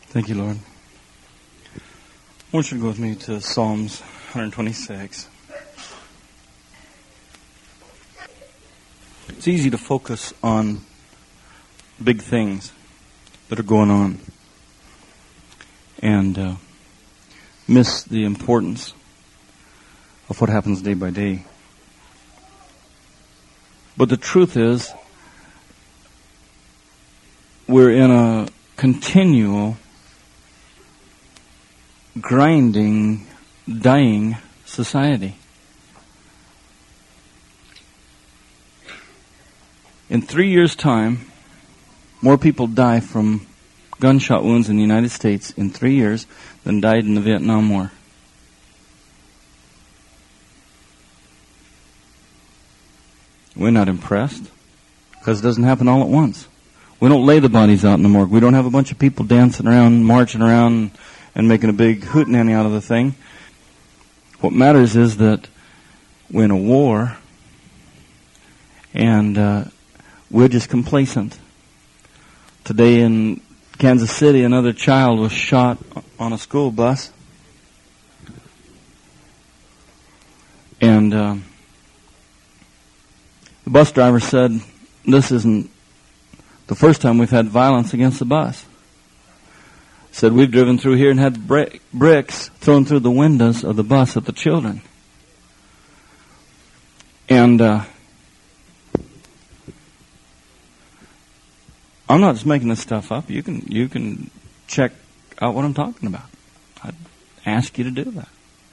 Thank you, Lord. I want you to go with me to Psalms 126. It's easy to focus on big things that are going on and miss the importance of what happens day by day. But the truth is, we're in a continual, grinding, dying society. In 3 years' time, more people die from gunshot wounds in the United States in 3 years than died in the Vietnam War. We're not impressed because it doesn't happen all at once. We don't lay the bodies out in the morgue. We don't have a bunch of people dancing around, marching around, and making a big hootenanny out of the thing. What matters is that we're in a war, and we're just complacent. Today in Kansas City, another child was shot on a school bus. And the bus driver said, "This isn't the first time we've had violence against the bus." Said, "We've driven through here and had bricks thrown through the windows of the bus at the children." And I'm not just making this stuff up. You can check out what I'm talking about. I'd ask you to do that.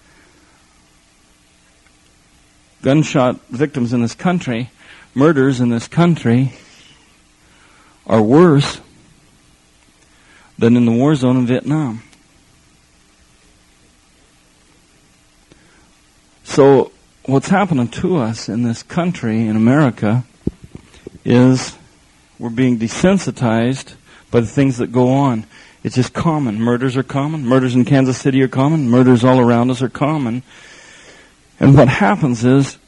Gunshot victims in this country, murders in this country, are worse than in the war zone in Vietnam. So what's happening to us in this country, in America, is we're being desensitized by the things that go on. It's just common. Murders are common. Murders in Kansas City are common. Murders all around us are common. And what happens is,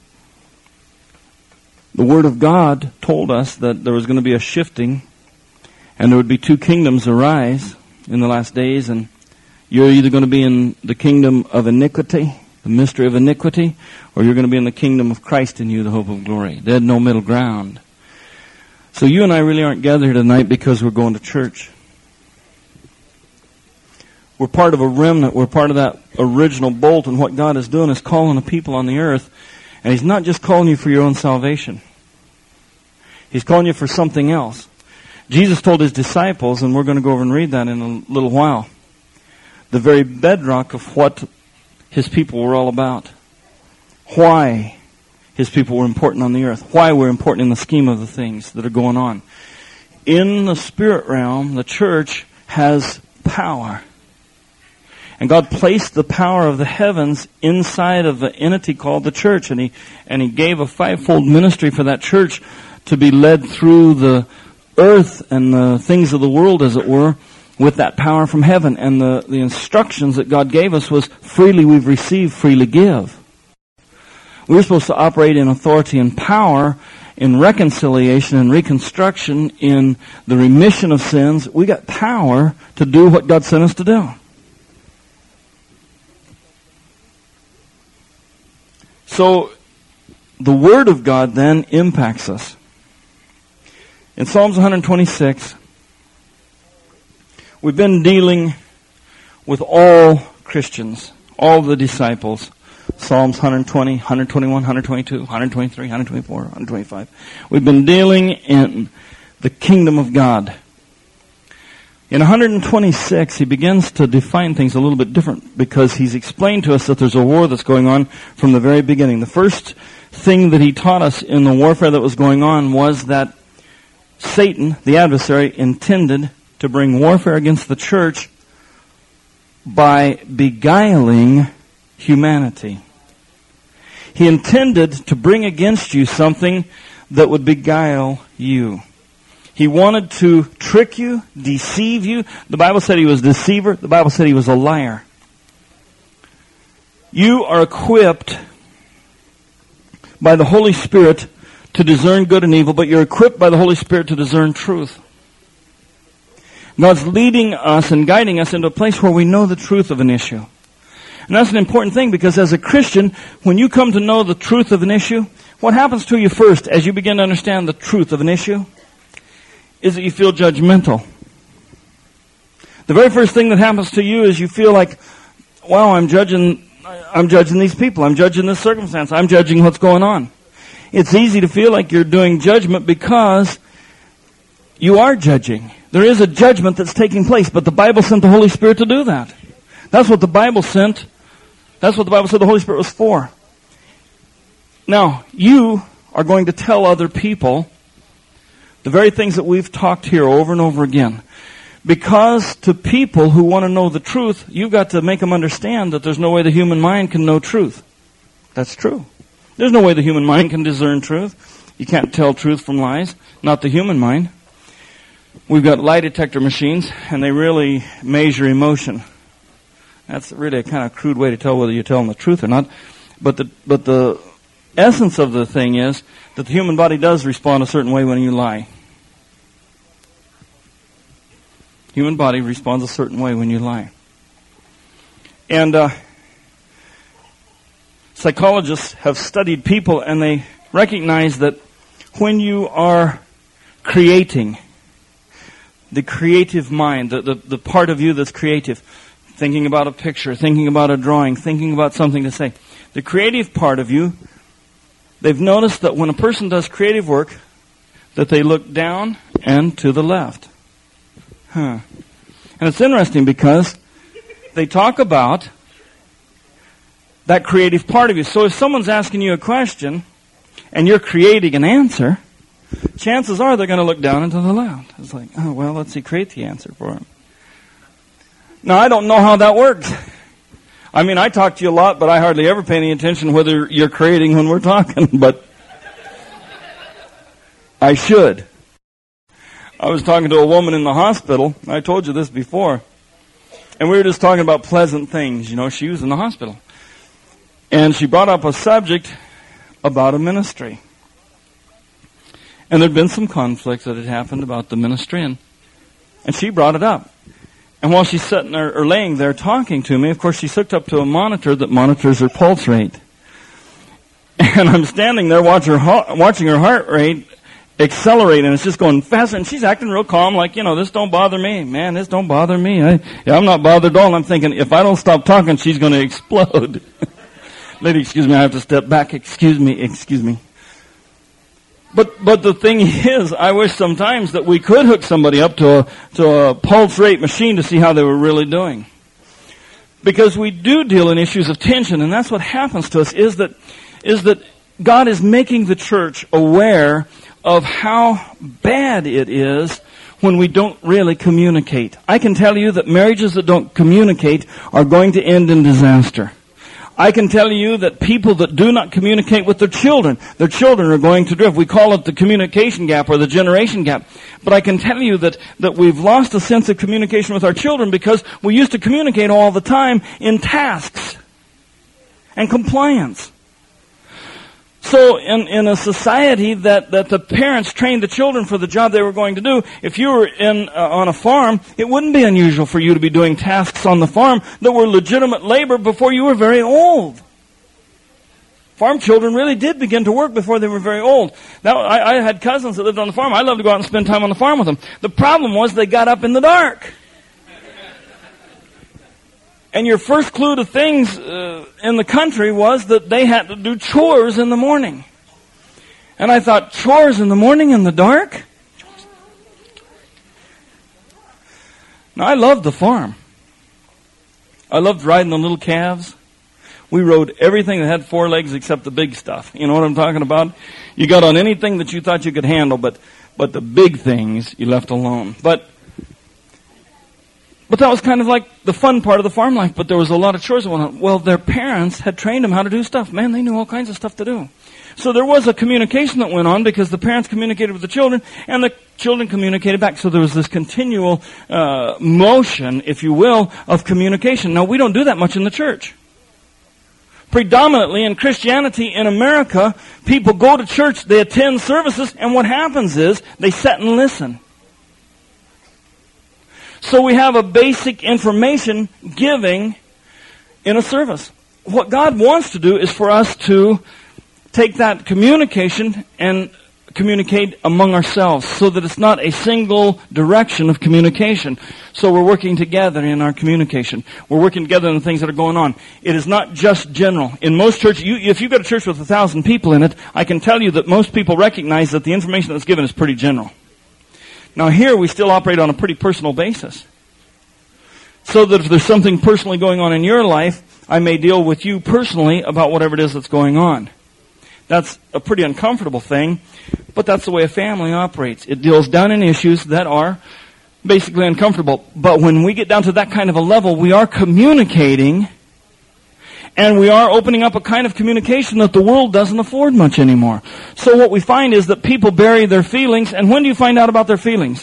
the Word of God told us that there was going to be a shifting, and there would be two kingdoms arise in the last days, and you're either going to be in the kingdom of iniquity, the mystery of iniquity, or you're going to be in the kingdom of Christ in you, the hope of glory. There's no middle ground. So you and I really aren't gathered here tonight because we're going to church. We're part of a remnant. We're part of that original bolt, and what God is doing is calling the people on the earth, and He's not just calling you for your own salvation. He's calling you for something else. Jesus told His disciples, and we're going to go over and read that in a little while, the very bedrock of what His people were all about. Why His people were important on the earth. Why we're important in the scheme of the things that are going on. In the spirit realm, the church has power. And God placed the power of the heavens inside of the entity called the church. And He gave a fivefold ministry for that church to be led through the earth and the things of the world, as it were, with that power from heaven. And the instructions that God gave us was, freely we've received, freely give. We're supposed to operate in authority and power, in reconciliation and reconstruction, in the remission of sins. We got power to do what God sent us to do. So, the Word of God then impacts us. In Psalms 126, we've been dealing with all Christians, all the disciples. Psalms 120, 121, 122, 123, 124, 125. We've been dealing in the kingdom of God. In 126, he begins to define things a little bit different because he's explained to us that there's a war that's going on from the very beginning. The first thing that he taught us in the warfare that was going on was that Satan, the adversary, intended to bring warfare against the church by beguiling humanity. He intended to bring against you something that would beguile you. He wanted to trick you, deceive you. The Bible said he was a deceiver. The Bible said he was a liar. You are equipped by the Holy Spirit to discern good and evil, but you're equipped by the Holy Spirit to discern truth. God's leading us and guiding us into a place where we know the truth of an issue. And that's an important thing, because as a Christian, when you come to know the truth of an issue, what happens to you first as you begin to understand the truth of an issue is that you feel judgmental. The very first thing that happens to you is you feel like, wow, I'm judging these people. I'm judging this circumstance. I'm judging what's going on. It's easy to feel like you're doing judgment because you are judging. There is a judgment that's taking place, but the Bible sent the Holy Spirit to do that. That's what the Bible sent. That's what the Bible said the Holy Spirit was for. Now, you are going to tell other people the very things that we've talked here over and over again. Because to people who want to know the truth, you've got to make them understand that there's no way the human mind can know truth. That's true. There's no way the human mind can discern truth. You can't tell truth from lies. Not the human mind. We've got lie detector machines, and they really measure emotion. That's really a kind of crude way to tell whether you're telling the truth or not. But the essence of the thing is that the human body does respond a certain way when you lie. Human body responds a certain way when you lie. And psychologists have studied people, and they recognize that when you are creating, the creative mind, the part of you that's creative, thinking about a picture, thinking about a drawing, thinking about something to say, the creative part of you, they've noticed that when a person does creative work, that they look down and to the left. And it's interesting because they talk about that creative part of you. So if someone's asking you a question and you're creating an answer, chances are they're going to look down and to the left. It's like, oh, well, let's see, create the answer for them. Now, I don't know how that works. I mean, I talk to you a lot, but I hardly ever pay any attention whether you're creating when we're talking, but I should. I was talking to a woman in the hospital. I told you this before. And we were just talking about pleasant things. You know, she was in the hospital. And she brought up a subject about a ministry. And there'd been some conflict that had happened about the ministry, and she brought it up. And while she's sitting there, or laying there talking to me, of course she's hooked up to a monitor that monitors her pulse rate. And I'm standing there watching her heart rate accelerate, and it's just going faster, and she's acting real calm, like, you know, this don't bother me. Man, this don't bother me. I'm not bothered at all. And I'm thinking, if I don't stop talking, she's going to explode. Lady, excuse me, I have to step back. Excuse me. But the thing is, I wish sometimes that we could hook somebody up to a pulse rate machine to see how they were really doing. Because we do deal in issues of tension, and that's what happens to us, is that God is making the church aware of how bad it is when we don't really communicate. I can tell you that marriages that don't communicate are going to end in disaster. I can tell you that people that do not communicate with their children are going to drift. We call it the communication gap or the generation gap. But I can tell you that we've lost a sense of communication with our children because we used to communicate all the time in tasks and compliance. So in a society that the parents trained the children for the job they were going to do, if you were on a farm, it wouldn't be unusual for you to be doing tasks on the farm that were legitimate labor before you were very old. Farm children really did begin to work before they were very old. Now, I had cousins that lived on the farm. I loved to go out and spend time on the farm with them. The problem was they got up in the dark. And your first clue to things in the country was that they had to do chores in the morning. And I thought, chores in the morning in the dark? Now, I loved the farm. I loved riding the little calves. We rode everything that had four legs except the big stuff. You know what I'm talking about? You got on anything that you thought you could handle, but the big things you left alone. But that was kind of like the fun part of the farm life, but there was a lot of chores that went on. Well, their parents had trained them how to do stuff. Man, they knew all kinds of stuff to do. So there was a communication that went on because the parents communicated with the children, and the children communicated back. So there was this continual motion, if you will, of communication. Now, we don't do that much in the church. Predominantly in Christianity in America, people go to church, they attend services, and what happens is they sit and listen. So we have a basic information giving in a service. What God wants to do is for us to take that communication and communicate among ourselves so that it's not a single direction of communication. So we're working together in our communication. We're working together in the things that are going on. It is not just general. In most churches, if you've got a church with 1,000 people in it, I can tell you that most people recognize that the information that's given is pretty general. Now here we still operate on a pretty personal basis. So that if there's something personally going on in your life, I may deal with you personally about whatever it is that's going on. That's a pretty uncomfortable thing, but that's the way a family operates. It deals down in issues that are basically uncomfortable. But when we get down to that kind of a level, we are communicating, and we are opening up a kind of communication that the world doesn't afford much anymore. So what we find is that people bury their feelings, and when do you find out about their feelings?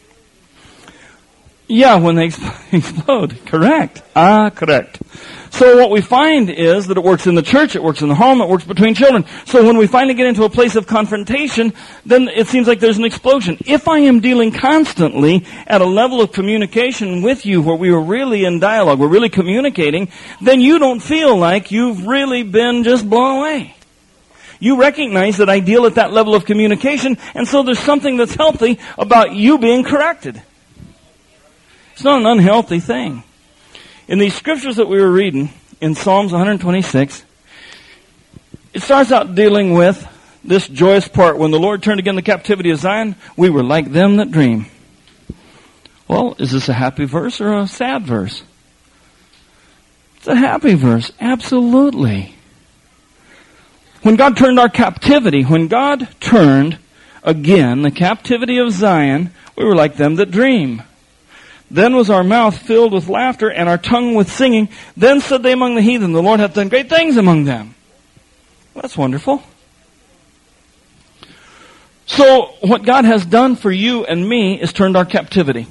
Yeah, when they explode. Correct. Correct. So what we find is that it works in the church, it works in the home, it works between children. So when we finally get into a place of confrontation, then it seems like there's an explosion. If I am dealing constantly at a level of communication with you where we are really in dialogue, we're really communicating, then you don't feel like you've really been just blown away. You recognize that I deal at that level of communication, and so there's something that's healthy about you being corrected. It's not an unhealthy thing. In these scriptures that we were reading, in Psalms 126, it starts out dealing with this joyous part. When the Lord turned again the captivity of Zion, we were like them that dream. Well, is this a happy verse or a sad verse? It's a happy verse, absolutely. When God turned our captivity, when God turned again the captivity of Zion, we were like them that dream. Then was our mouth filled with laughter and our tongue with singing. Then said they among the heathen, the Lord hath done great things among them. Well, that's wonderful. So what God has done for you and me is turned our captivity.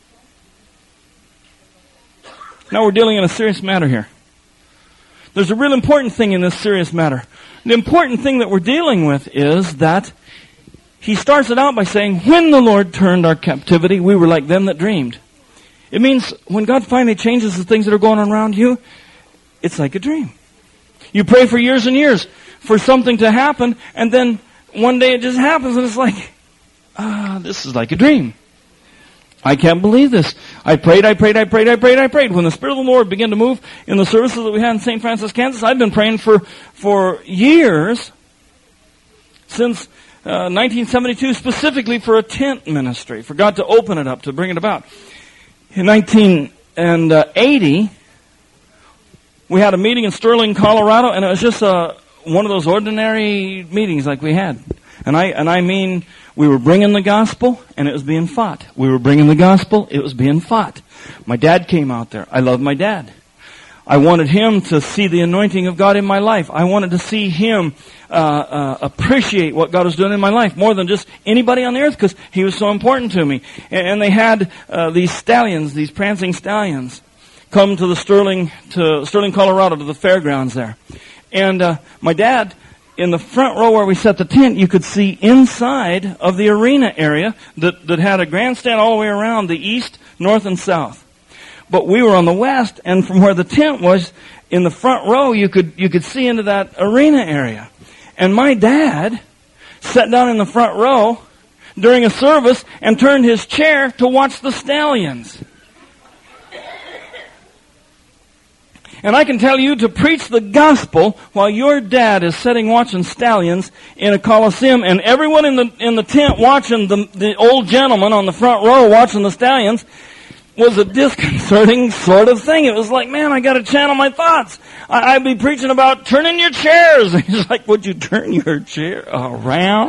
Now we're dealing in a serious matter here. There's a real important thing in this serious matter. The important thing that we're dealing with is that he starts it out by saying, when the Lord turned our captivity, we were like them that dreamed. It means when God finally changes the things that are going on around you, it's like a dream. You pray for years and years for something to happen, and then one day it just happens, and it's like, this is like a dream. I can't believe this. I prayed. When the Spirit of the Lord began to move in the services that we had in St. Francis, Kansas, I've been praying for years, since 1972, specifically for a tent ministry, for God to open it up, to bring it about. In 1980, we had a meeting in Sterling, Colorado, and it was just one of those ordinary meetings like we had. And I mean, we were bringing the gospel, and it was being fought. We were bringing the gospel, it was being fought. My dad came out there. I love my dad. I wanted him to see the anointing of God in my life. I wanted to see him appreciate what God was doing in my life more than just anybody on the earth, because he was so important to me. And they had these stallions, these prancing stallions, come to Sterling, Colorado, to the fairgrounds there. And my dad, in the front row where we set the tent, you could see inside of the arena area that had a grandstand all the way around the east, north, and south. But we were on the west, and from where the tent was, in the front row, you could see into that arena area. And my dad sat down in the front row during a service and turned his chair to watch the stallions. And I can tell you, to preach the gospel while your dad is sitting watching stallions in a coliseum, and everyone in the tent watching the old gentleman on the front row watching the stallions, was a disconcerting sort of thing. It was like, man, I got to channel my thoughts. I'd be preaching about turning your chairs. And he's like, would you turn your chair around?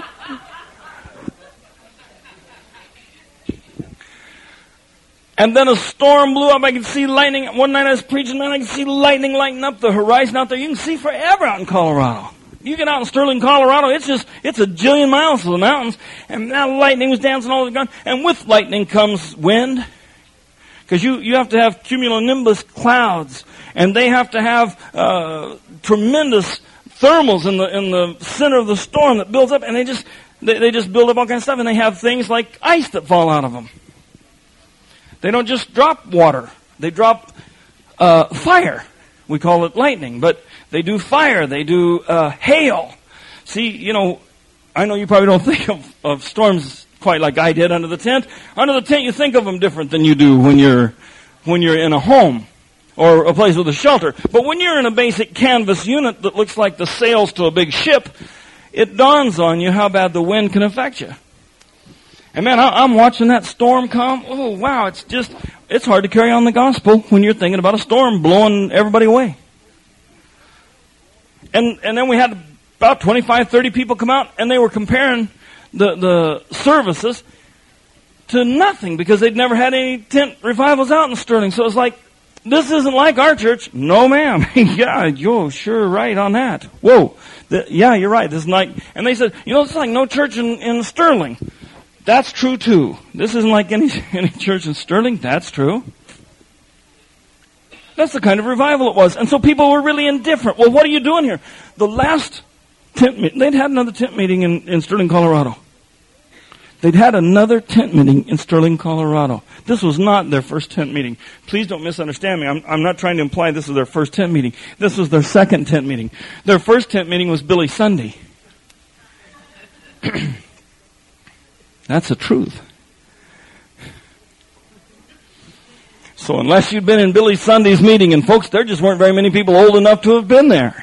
And then a storm blew up. I could see lightning. One night I was preaching, and I could see lightning lighting up the horizon out there. You can see forever out in Colorado. You get out in Sterling, Colorado, it's a jillion miles to the mountains. And now lightning was dancing all over the ground. And with lightning comes wind. Because you have to have cumulonimbus clouds, and they have to have tremendous thermals in the center of the storm that builds up, and they just build up all kinds of stuff, and they have things like ice that fall out of them. They don't just drop water. They drop fire. We call it lightning, but they do fire. They do hail. See, I know you probably don't think of storms quite like I did under the tent. Under the tent, you think of them different than you do when you're in a home or a place with a shelter. But when you're in a basic canvas unit that looks like the sails to a big ship, it dawns on you how bad the wind can affect you. And man, I'm watching that storm come. Oh, wow, it's hard to carry on the gospel when you're thinking about a storm blowing everybody away. And then we had about 25, 30 people come out, and they were comparing the services to nothing because they'd never had any tent revivals out in Sterling. So it's like, this isn't like our church. No, ma'am. Yeah, you're sure right on that. Whoa. Yeah, you're right. This is like, and they said, it's like no church in Sterling. That's true too. This isn't like any church in Sterling. That's true. That's the kind of revival it was. And so people were really indifferent. Well, what are you doing here? The last tent meeting, they'd had another tent meeting in Sterling, Colorado. They'd had another tent meeting in Sterling, Colorado. This was not their first tent meeting. Please don't misunderstand me. I'm not trying to imply this was their first tent meeting. This was their second tent meeting. Their first tent meeting was Billy Sunday. That's the truth. So unless you'd been in Billy Sunday's meeting, and folks, there just weren't very many people old enough to have been there.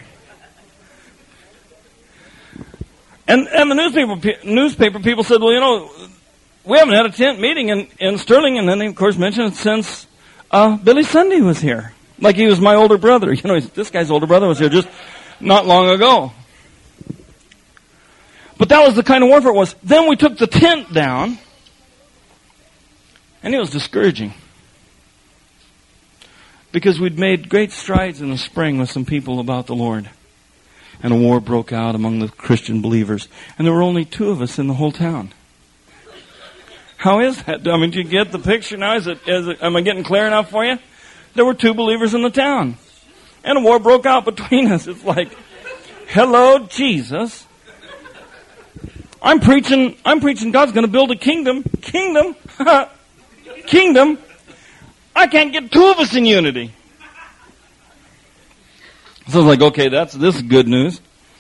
And the newspaper people said, well, we haven't had a tent meeting in Sterling, and then they, of course, mentioned it since Billy Sunday was here. Like he was my older brother. This guy's older brother was here just not long ago. But that was the kind of warfare it was. Then we took the tent down, and it was discouraging. Because we'd made great strides in the spring with some people about the Lord. And a war broke out among the Christian believers. And there were only 2 of us in the whole town. How is that? I mean, do you get the picture now? Am I getting clear enough for you? There were 2 believers in the town. And a war broke out between us. It's like, hello, Jesus. I'm preaching God's going to build a kingdom. Kingdom? Kingdom? I can't get 2 of us in unity. So I was like, okay, this is good news.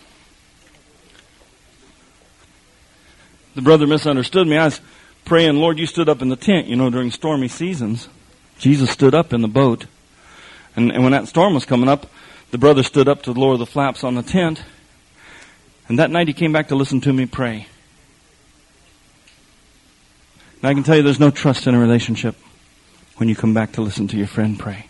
The brother misunderstood me. I was praying, Lord, you stood up in the tent, during stormy seasons. Jesus stood up in the boat. And when that storm was coming up, the brother stood up to lower the flaps on the tent. And that night he came back to listen to me pray. And I can tell you there's no trust in a relationship when you come back to listen to your friend pray.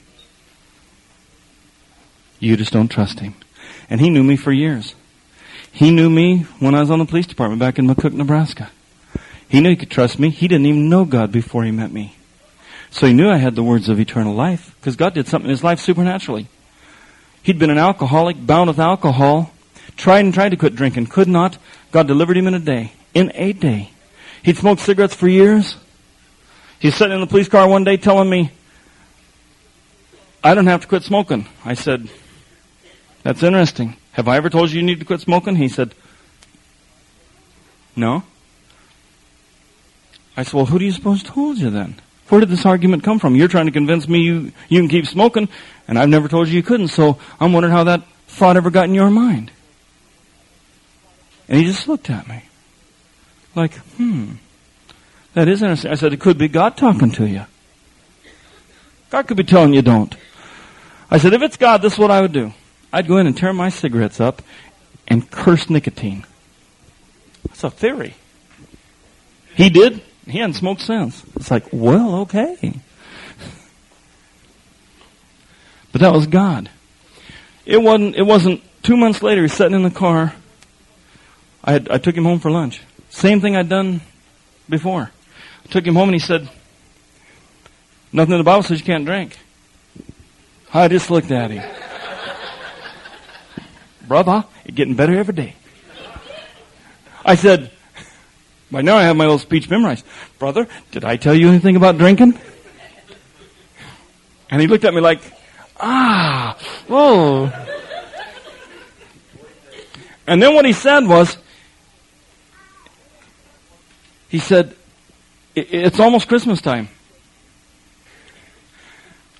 You just don't trust him. And he knew me for years. He knew me when I was on the police department back in McCook, Nebraska. He knew he could trust me. He didn't even know God before he met me. So he knew I had the words of eternal life because God did something in his life supernaturally. He'd been an alcoholic, bound with alcohol, tried to quit drinking, could not. God delivered him in a day. In a day. He'd smoked cigarettes for years. He was sitting in the police car one day telling me, I don't have to quit smoking. I said, that's interesting. Have I ever told you need to quit smoking? He said, no. I said, well, who do you suppose told you then? Where did this argument come from? You're trying to convince me you can keep smoking, and I've never told you couldn't, so I'm wondering how that thought ever got in your mind. And he just looked at me. Like, that is interesting. I said, it could be God talking to you. God could be telling you don't. I said, if it's God, this is what I would do. I'd go in and tear my cigarettes up and curse nicotine. That's a theory. He did. He hadn't smoked since. It's like, well, okay. But that was God. It wasn't 2 months later, he's sitting in the car. I took him home for lunch. Same thing I'd done before. I took him home and he said, nothing in the Bible says you can't drink. I just looked at him. Brother, you're getting better every day. I said, by now I have my little speech memorized. Brother, did I tell you anything about drinking? And he looked at me like, whoa. And then what he said was, he said, it's almost Christmas time.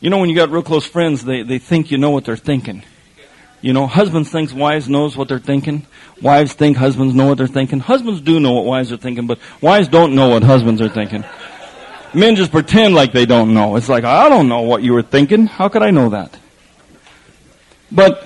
You know, when you got real close friends, they think you know what they're thinking. You know, husbands think wives knows what they're thinking. Wives think husbands know what they're thinking. Husbands do know what wives are thinking, but wives don't know what husbands are thinking. Men just pretend like they don't know. It's like, I don't know what you were thinking. How could I know that? But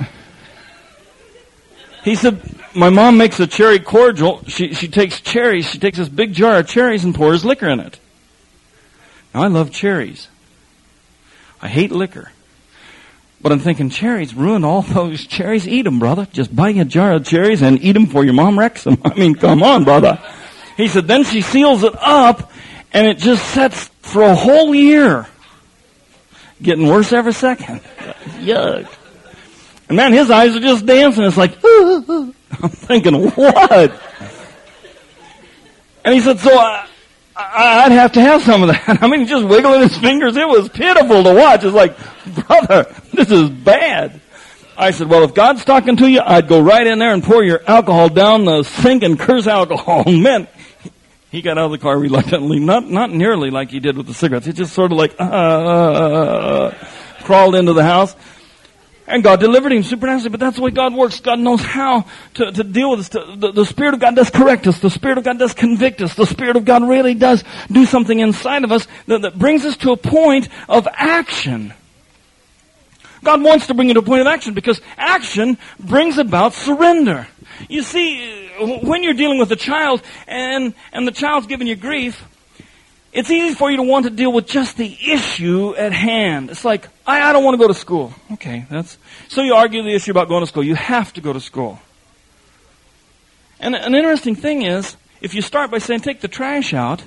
he said, my mom makes a cherry cordial. She takes cherries. She takes this big jar of cherries and pours liquor in it. Now, I love cherries. I hate liquor. But I'm thinking, cherries ruined all those cherries. Eat them, brother. Just buy a jar of cherries and eat them before your mom wrecks them. I mean, come on, brother. He said, then she seals it up, and it just sets for a whole year. Getting worse every second. Yuck. And man, his eyes are just dancing. It's like, I'm thinking, what? And he said, so I'd have to have some of that. I mean, he's just wiggling his fingers. It was pitiful to watch. It's like, brother, this is bad. I said, well, if God's talking to you, I'd go right in there and pour your alcohol down the sink and curse alcohol. Man, he got out of the car reluctantly, not nearly like he did with the cigarettes. He just sort of like, crawled into the house. And God delivered him supernaturally, but that's the way God works. God knows how to deal with us. The Spirit of God does correct us. The Spirit of God does convict us. The Spirit of God really does do something inside of us that brings us to a point of action. God wants to bring you to a point of action because action brings about surrender. You see, when you're dealing with a child and the child's giving you grief, it's easy for you to want to deal with just the issue at hand. It's like, I don't want to go to school. Okay, so you argue the issue about going to school. You have to go to school. And an interesting thing is, if you start by saying, take the trash out,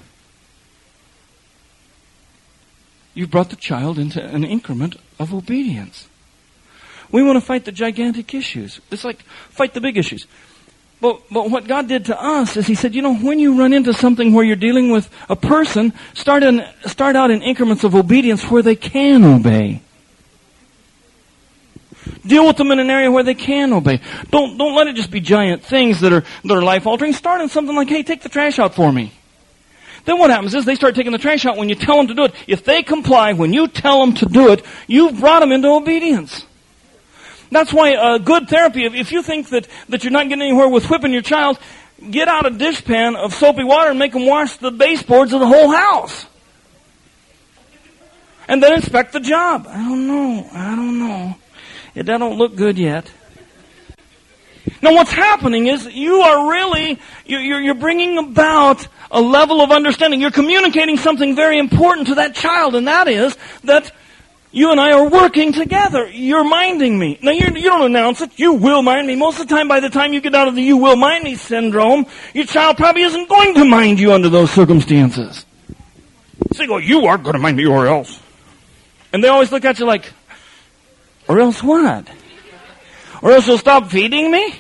you've brought the child into an increment of obedience. We want to fight the gigantic issues. It's like, fight the big issues. But what God did to us is He said, you know, when you run into something where you're dealing with a person, start out in increments of obedience where they can obey. Deal with them in an area where they can obey. Don't let it just be giant things that are life altering. Start in something like, hey, take the trash out for me. Then what happens is they start taking the trash out when you tell them to do it. If they comply when you tell them to do it, you've brought them into obedience. That's why good therapy, if you think that you're not getting anywhere with whipping your child, get out a dishpan of soapy water and make them wash the baseboards of the whole house. And then inspect the job. I don't know. It don't look good yet. Now what's happening is you are really, you're bringing about a level of understanding. You're communicating something very important to that child, and that is that you and I are working together. You're minding me. Now, you don't announce it. You will mind me. Most of the time, by the time you get out of the you will mind me syndrome, your child probably isn't going to mind you under those circumstances. So you go, you are going to mind me or else. And they always look at you like, or else what? Or else you'll stop feeding me?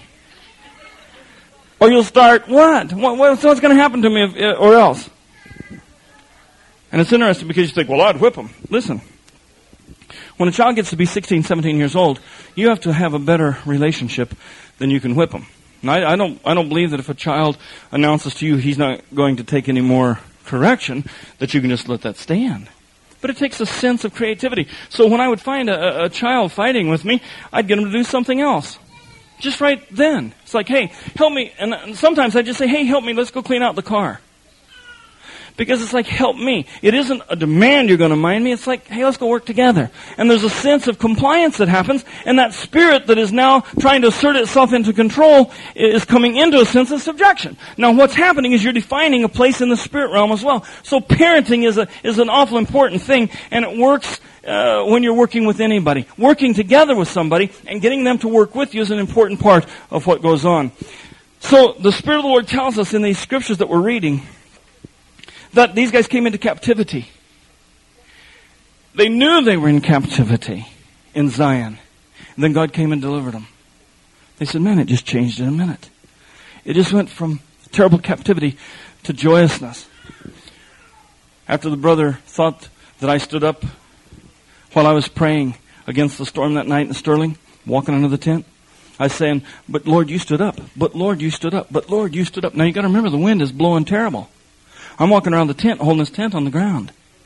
Or you'll start what? What's going to happen to me or else? And it's interesting because you think, well, I'd whip them. Listen. When a child gets to be 16, 17 years old, you have to have a better relationship than you can whip them. Now, I don't believe that if a child announces to you he's not going to take any more correction, that you can just let that stand. But it takes a sense of creativity. So when I would find a child fighting with me, I'd get him to do something else. Just right then. It's like, hey, help me. And sometimes I'd just say, hey, help me, let's go clean out the car. Because it's like, help me. It isn't a demand you're going to mind me. It's like, hey, let's go work together. And there's a sense of compliance that happens, and that spirit that is now trying to assert itself into control is coming into a sense of subjection. Now, what's happening is you're defining a place in the spirit realm as well. So parenting is an awful important thing, and it works when you're working with anybody. Working together with somebody and getting them to work with you is an important part of what goes on. So the Spirit of the Lord tells us in these scriptures that we're reading that these guys came into captivity. They knew they were in captivity in Zion. And then God came and delivered them. They said, man, it just changed in a minute. It just went from terrible captivity to joyousness. After the brother thought that I stood up while I was praying against the storm that night in Sterling, walking under the tent, I was saying, but Lord, you stood up. But Lord, you stood up. But Lord, you stood up. Now you got to remember the wind is blowing terrible. I'm walking around the tent, holding this tent on the ground.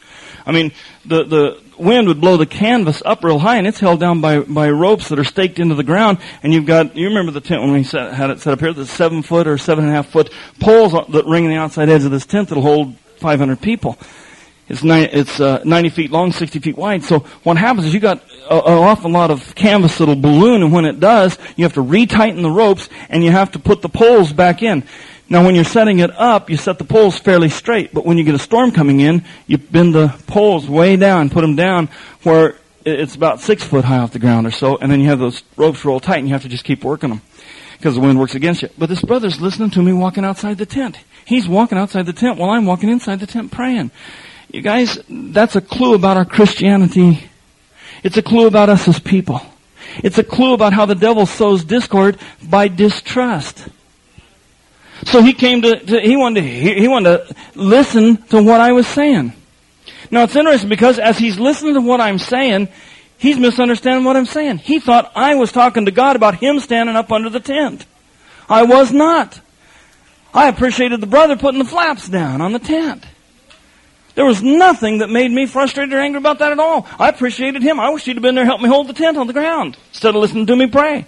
I mean, the wind would blow the canvas up real high, and it's held down by ropes that are staked into the ground. And you remember the tent when we had it set up here, the 7 foot or 7.5 foot poles that ring the outside edge of this tent that'll hold 500 people. It's 90 feet long, 60 feet wide. So what happens is you got an awful lot of canvas that'll balloon, and when it does, you have to retighten the ropes, and you have to put the poles back in. Now, when you're setting it up, you set the poles fairly straight, but when you get a storm coming in, you bend the poles way down, put them down where it's about 6 foot high off the ground or so, and then you have those ropes roll tight, and you have to just keep working them because the wind works against you. But this brother's listening to me walking outside the tent. He's walking outside the tent while I'm walking inside the tent praying. You guys, that's a clue about our Christianity. It's a clue about us as people. It's a clue about how the devil sows discord by distrust. So he wanted to listen to what I was saying. Now it's interesting because as he's listening to what I'm saying, he's misunderstanding what I'm saying. He thought I was talking to God about him standing up under the tent. I was not. I appreciated the brother putting the flaps down on the tent. There was nothing that made me frustrated or angry about that at all. I appreciated him. I wish he'd have been there to help me hold the tent on the ground instead of listening to me pray.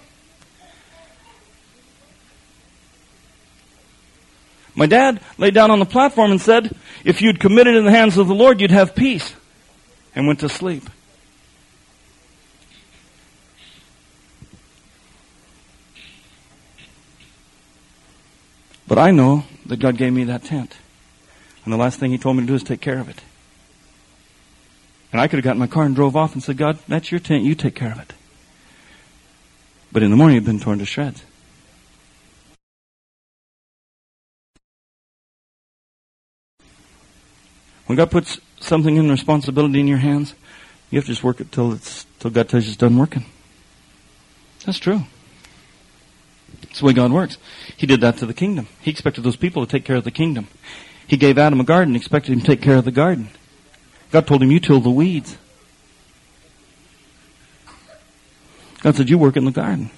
My dad laid down on the platform and said, if you'd commit it in the hands of the Lord, you'd have peace, and went to sleep. But I know that God gave me that tent. And the last thing he told me to do is take care of it. And I could have gotten in my car and drove off and said, God, that's your tent, you take care of it. But in the morning it had been torn to shreds. When God puts something in responsibility in your hands, you have to just work it till God tells you it's done working. That's true. That's the way God works. He did that to the kingdom. He expected those people to take care of the kingdom. He gave Adam a garden, expected him to take care of the garden. God told him, you till the weeds. God said, you work in the garden.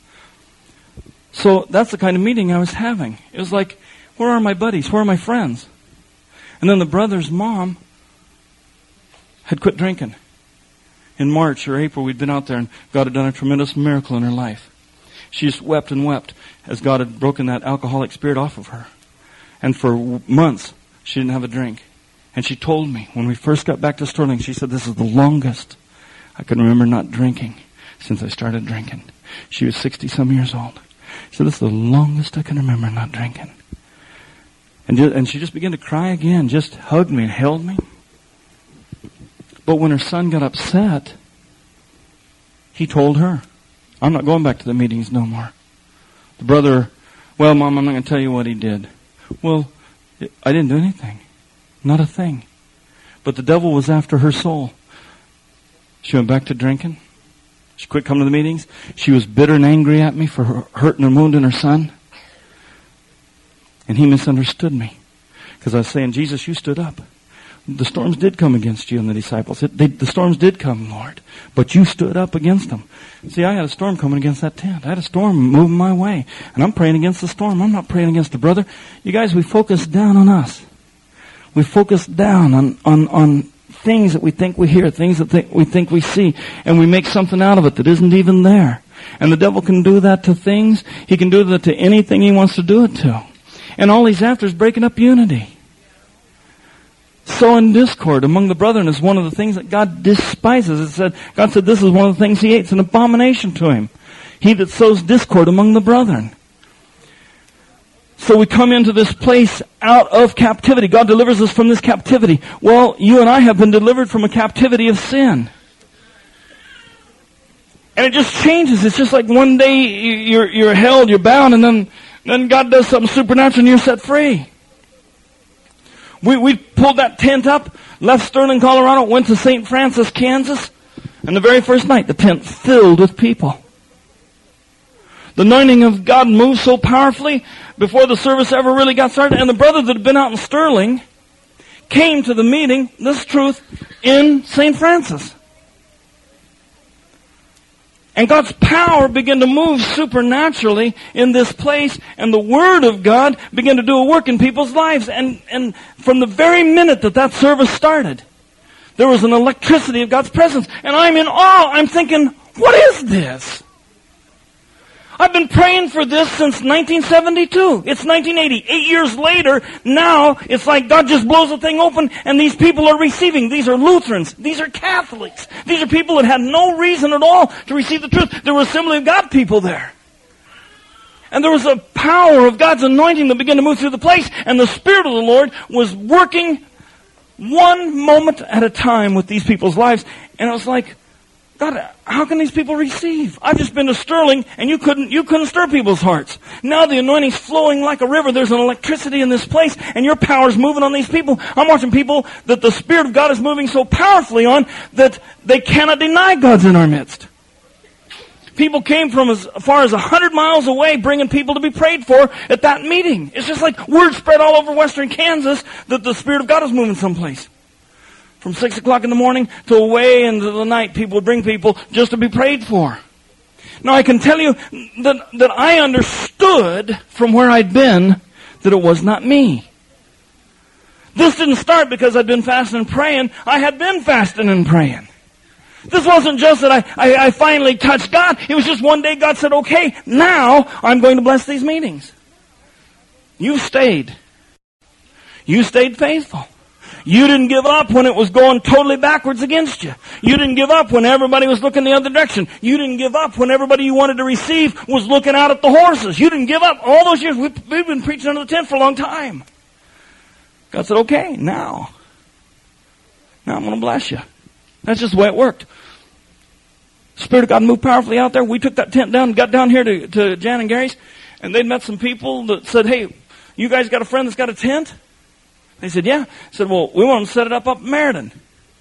So that's the kind of meeting I was having. It was like, where are my buddies? Where are my friends? And then the brother's mom had quit drinking. In March or April, we'd been out there, and God had done a tremendous miracle in her life. She just wept and wept as God had broken that alcoholic spirit off of her. And for months, she didn't have a drink. And she told me, when we first got back to Sterling, she said, this is the longest I can remember not drinking since I started drinking. She was 60-some years old. She said, this is the longest I can remember not drinking. And she just began to cry again, just hugged me and held me. But when her son got upset, he told her, I'm not going back to the meetings no more. The brother, well, Mom, I'm not going to tell you what he did. Well, I didn't do anything. Not a thing. But the devil was after her soul. She went back to drinking. She quit coming to the meetings. She was bitter and angry at me for her hurting and wounding her son. And he misunderstood me. Because I was saying, Jesus, you stood up. The storms did come against you and the disciples. The storms did come, Lord. But you stood up against them. See, I had a storm coming against that tent. I had a storm moving my way. And I'm praying against the storm. I'm not praying against the brother. You guys, we focus down on us. We focus down on things that we think we hear, things that we think we see. And we make something out of it that isn't even there. And the devil can do that to things. He can do that to anything he wants to do it to. And all he's after is breaking up unity. Sowing discord among the brethren is one of the things that God despises. God said this is one of the things he hates, an abomination to him. He that sows discord among the brethren. So we come into this place out of captivity. God delivers us from this captivity. Well, you and I have been delivered from a captivity of sin. And it just changes. It's just like one day you're held, you're bound, and then God does something supernatural and you're set free. We pulled that tent up, left Sterling, Colorado, went to St. Francis, Kansas, and the very first night the tent filled with people. The anointing of God moved so powerfully before the service ever really got started. And the brother that had been out in Sterling came to the meeting, this truth, in St. Francis. And God's power began to move supernaturally in this place, and the Word of God began to do a work in people's lives. And from the very minute that service started, There was an electricity of God's presence. And I'm in awe. I'm thinking, what is this? I've been praying for this since 1972. It's 1980. 8 years later, now it's like God just blows the thing open and these people are receiving. These are Lutherans. These are Catholics. These are people that had no reason at all to receive the truth. There were Assembly of God people there. And there was a power of God's anointing that began to move through the place. And the Spirit of the Lord was working one moment at a time with these people's lives. And it was like, God, how can these people receive? I've just been to Sterling and you couldn't stir people's hearts. Now the anointing's flowing like a river. There's an electricity in this place and your power's moving on these people. I'm watching people that the Spirit of God is moving so powerfully on that they cannot deny God's in our midst. People came from as far as 100 miles away bringing people to be prayed for at that meeting. It's just like word spread all over western Kansas that the Spirit of God is moving someplace. From 6 o'clock in the morning till way into the night, people would bring people just to be prayed for. Now I can tell you that I understood from where I'd been that it was not me. This didn't start because I'd been fasting and praying. I had been fasting and praying. This wasn't just that I finally touched God. It was just one day God said, okay, now I'm going to bless these meetings. You stayed. You stayed faithful. You didn't give up when it was going totally backwards against you. You didn't give up when everybody was looking the other direction. You didn't give up when everybody you wanted to receive was looking out at the horses. You didn't give up. All those years, we've been preaching under the tent for a long time. God said, okay, now I'm going to bless you. That's just the way it worked. Spirit of God moved powerfully out there. We took that tent down and got down here to Jan and Gary's. And they'd met some people that said, hey, you guys got a friend that's got a tent? They said, yeah. I said, well, we want to set it up in Meriden.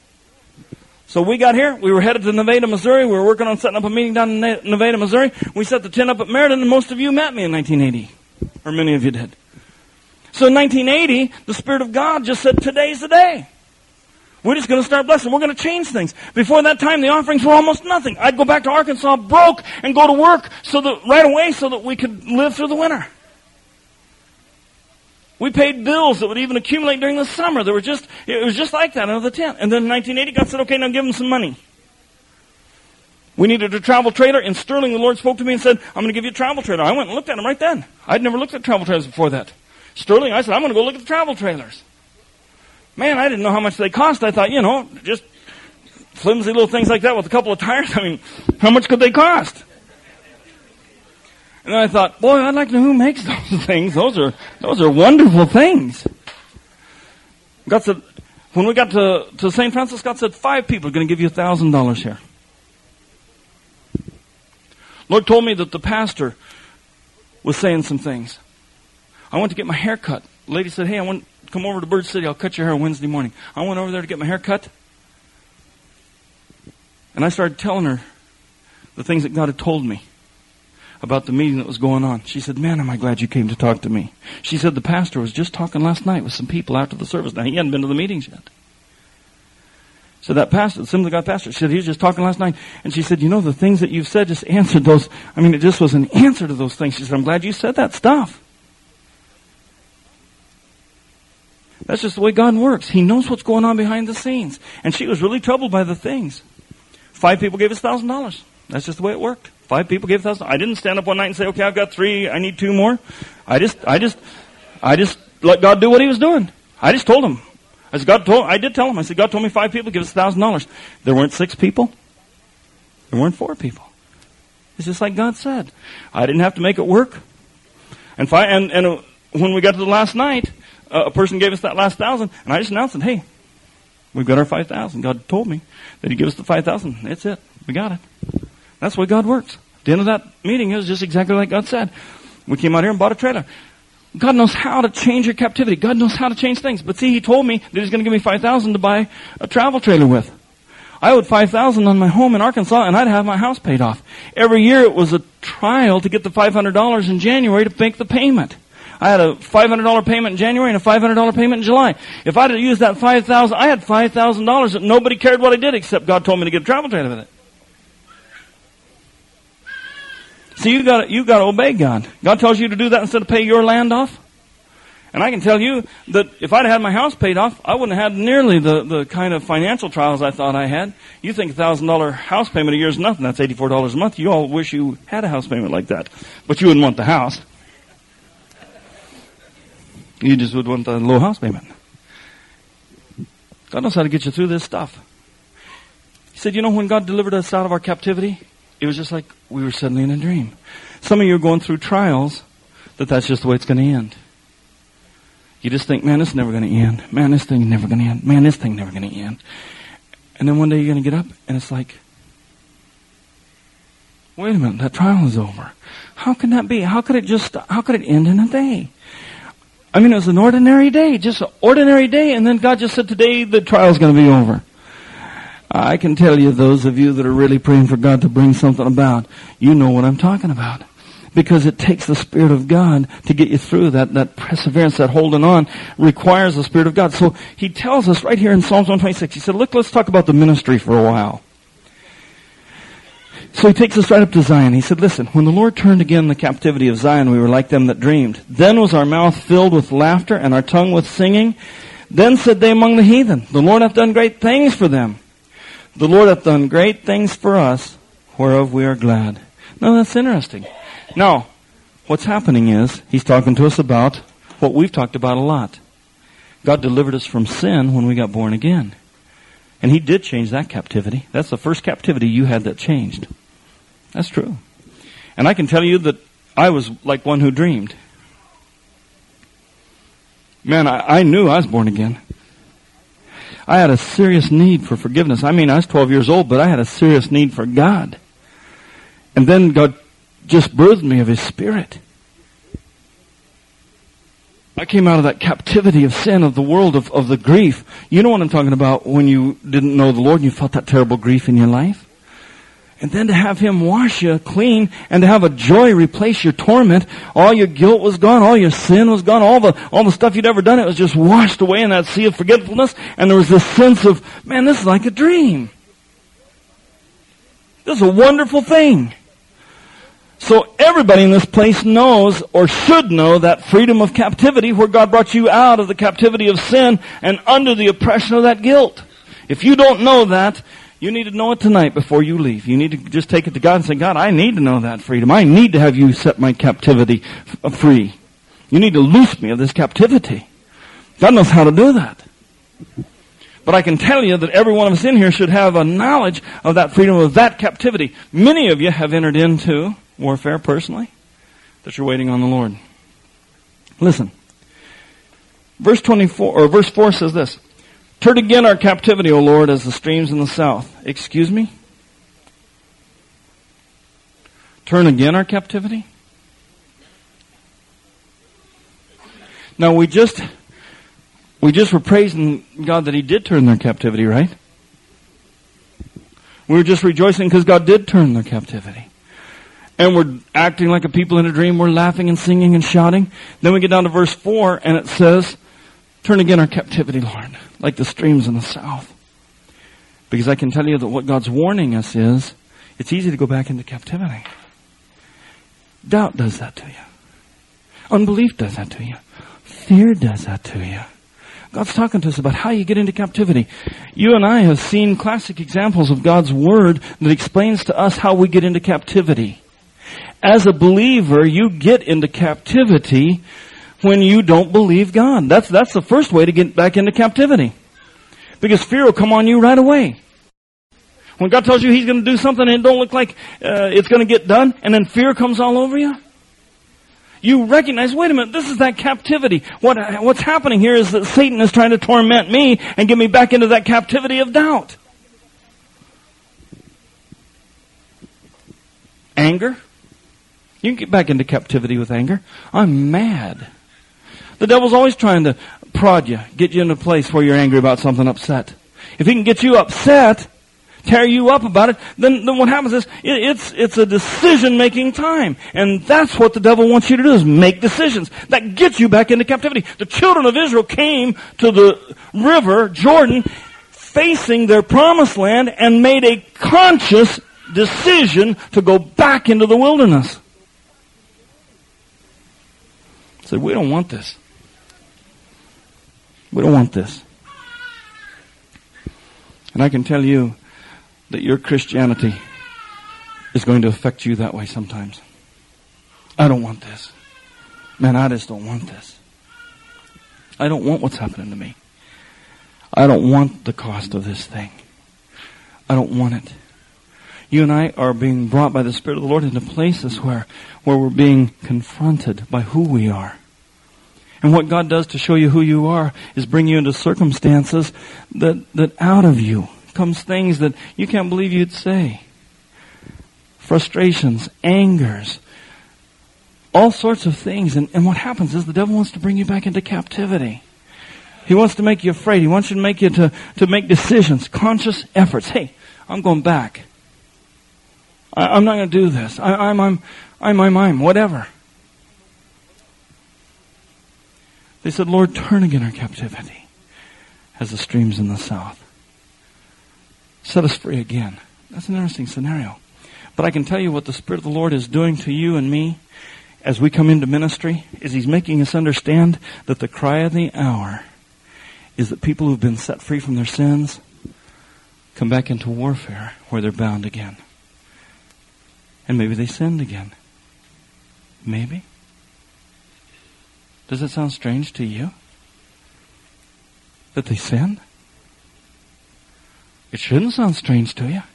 So we got here. We were headed to Nevada, Missouri. We were working on setting up a meeting down in Nevada, Missouri. We set the tent up at Meriden, and most of you met me in 1980. Or many of you did. So in 1980, the Spirit of God just said, today's the day. We're just going to start blessing. We're going to change things. Before that time, the offerings were almost nothing. I'd go back to Arkansas broke and go to work right away so that we could live through the winter. We paid bills that would even accumulate during the summer. It was just like that under the tent. And then in 1980, God said, okay, now give them some money. We needed a travel trailer. In Sterling, the Lord spoke to me and said, I'm going to give you a travel trailer. I went and looked at them right then. I'd never looked at travel trailers before that. Sterling, I said, I'm going to go look at the travel trailers. Man, I didn't know how much they cost. I thought, just flimsy little things like that with a couple of tires. I mean, how much could they cost? And then I thought, boy, I'd like to know who makes those things. Those are wonderful things. God said, when we got to St. Francis, God said, 5 people are going to give you $1,000 here. Lord told me that the pastor was saying some things. I went to get my hair cut. The lady said, hey, I want to come over to Bird City. I'll cut your hair Wednesday morning. I went over there to get my hair cut. And I started telling her the things that God had told me about the meeting that was going on. She said, man, am I glad you came to talk to me. She said, the pastor was just talking last night with some people after the service. Now, he hadn't been to the meetings yet. So that pastor, the Assembly of God pastor, she said, he was just talking last night. And she said, the things that you've said just answered those. I mean, it just was an answer to those things. She said, I'm glad you said that stuff. That's just the way God works. He knows what's going on behind the scenes. And she was really troubled by the things. 5 people gave us $1,000. That's just the way it worked. 5 people gave $1,000. I didn't stand up one night and say, okay, I've got 3, I need 2 more. I just let God do what He was doing. I just told Him. I did tell Him. I said, God told me 5 people, give us $1,000. There weren't 6 people. There weren't 4 people. It's just like God said. I didn't have to make it work. And when we got to the last night, a person gave us that last 1,000, and I just announced it, hey, we've got our 5,000. God told me that He'd give us the 5,000. That's it. We got it. That's the way God works. At the end of that meeting, it was just exactly like God said. We came out here and bought a trailer. God knows how to change your captivity. God knows how to change things. But see, He told me that He's going to give me 5,000 to buy a travel trailer with. I owed 5,000 on my home in Arkansas, and I'd have my house paid off. Every year it was a trial to get the $500 in January to make the payment. I had a $500 payment in January and a $500 payment in July. If I'd have used that $5,000, I had $5,000 that nobody cared what I did except God told me to get a travel trailer with it. See, you got to obey God. God tells you to do that instead of pay your land off. And I can tell you that if I'd had my house paid off, I wouldn't have had nearly the kind of financial trials I thought I had. You think $1,000 house payment a year is nothing. That's $84 a month. You all wish you had a house payment like that. But you wouldn't want the house. You just would want the low house payment. God knows how to get you through this stuff. He said, you know, when God delivered us out of our captivity, it was just like we were suddenly in a dream. Some of you are going through trials that's just the way it's going to end. You just think, man, this is never going to end. Man, this thing's never going to end. Man, this thing's never going to end. And then one day you're going to get up and it's like, wait a minute, that trial is over. How can that be? How could it end in a day? I mean, it was an ordinary day, just an ordinary day, and then God just said, today the trial's going to be over. I can tell you, those of you that are really praying for God to bring something about, you know what I'm talking about. Because it takes the Spirit of God to get you through that perseverance, that holding on requires the Spirit of God. So He tells us right here in Psalms 126, He said, look, let's talk about the ministry for a while. So He takes us right up to Zion. He said, listen, when the Lord turned again the captivity of Zion, we were like them that dreamed. Then was our mouth filled with laughter and our tongue with singing. Then said they among the heathen, the Lord hath done great things for them. The Lord hath done great things for us, whereof we are glad. Now that's interesting. Now, what's happening is, He's talking to us about what we've talked about a lot. God delivered us from sin when we got born again. And He did change that captivity. That's the first captivity you had that changed. That's true. And I can tell you that I was like one who dreamed. Man, I knew I was born again. I had a serious need for forgiveness. I mean, I was 12 years old, but I had a serious need for God. And then God just birthed me of His Spirit. I came out of that captivity of sin, of the world, of the grief. You know what I'm talking about when you didn't know the Lord and you felt that terrible grief in your life? And then to have Him wash you clean and to have a joy replace your torment. All your guilt was gone. All your sin was gone. All the stuff you'd ever done, it was just washed away in that sea of forgetfulness. And there was this sense of, man, this is like a dream. This is a wonderful thing. So everybody in this place knows or should know that freedom of captivity where God brought you out of the captivity of sin and under the oppression of that guilt. If you don't know that, you need to know it tonight before you leave. You need to just take it to God and say, God, I need to know that freedom. I need to have you set my captivity free. You need to loose me of this captivity. God knows how to do that. But I can tell you that every one of us in here should have a knowledge of that freedom, of that captivity. Many of you have entered into warfare personally, that you're waiting on the Lord. Listen. Verse 4 says this. Turn again our captivity, O Lord, as the streams in the south. Excuse me? Turn again our captivity? Now we just were praising God that He did turn their captivity, right? We were just rejoicing because God did turn their captivity. And we're acting like a people in a dream. We're laughing and singing and shouting. Then we get down to verse 4 and it says, turn again our captivity, Lord, like the streams in the south. Because I can tell you that what God's warning us is, it's easy to go back into captivity. Doubt does that to you. Unbelief does that to you. Fear does that to you. God's talking to us about how you get into captivity. You and I have seen classic examples of God's Word that explains to us how we get into captivity. As a believer, you get into captivity when you don't believe God. That's the first way to get back into captivity. Because fear will come on you right away. When God tells you He's going to do something and it don't look like it's going to get done, and then fear comes all over you, you recognize, wait a minute, this is that captivity. What's happening here is that Satan is trying to torment me and get me back into that captivity of doubt. Anger. You can get back into captivity with anger. I'm mad. The devil's always trying to prod you, get you in a place where you're angry about something, upset. If he can get you upset, tear you up about it, then what happens is it's a decision-making time. And that's what the devil wants you to do, is make decisions. That gets you back into captivity. The children of Israel came to the river, Jordan, facing their promised land and made a conscious decision to go back into the wilderness. Said, we don't want this. We don't want this. And I can tell you that your Christianity is going to affect you that way sometimes. I don't want this. Man, I just don't want this. I don't want what's happening to me. I don't want the cost of this thing. I don't want it. You and I are being brought by the Spirit of the Lord into places where we're being confronted by who we are. And what God does to show you who you are is bring you into circumstances that out of you comes things that you can't believe you'd say. Frustrations, angers, all sorts of things. And what happens is the devil wants to bring you back into captivity. He wants to make you afraid. He wants you to make you to make decisions, conscious efforts. Hey, I'm going back. I'm not going to do this. I'm, whatever. They said, Lord, turn again our captivity as the streams in the south. Set us free again. That's an interesting scenario. But I can tell you what the Spirit of the Lord is doing to you and me as we come into ministry is He's making us understand that the cry of the hour is that people who've been set free from their sins come back into warfare where they're bound again. And maybe they sinned again. Maybe. Does it sound strange to you that they sinned? It shouldn't sound strange to you.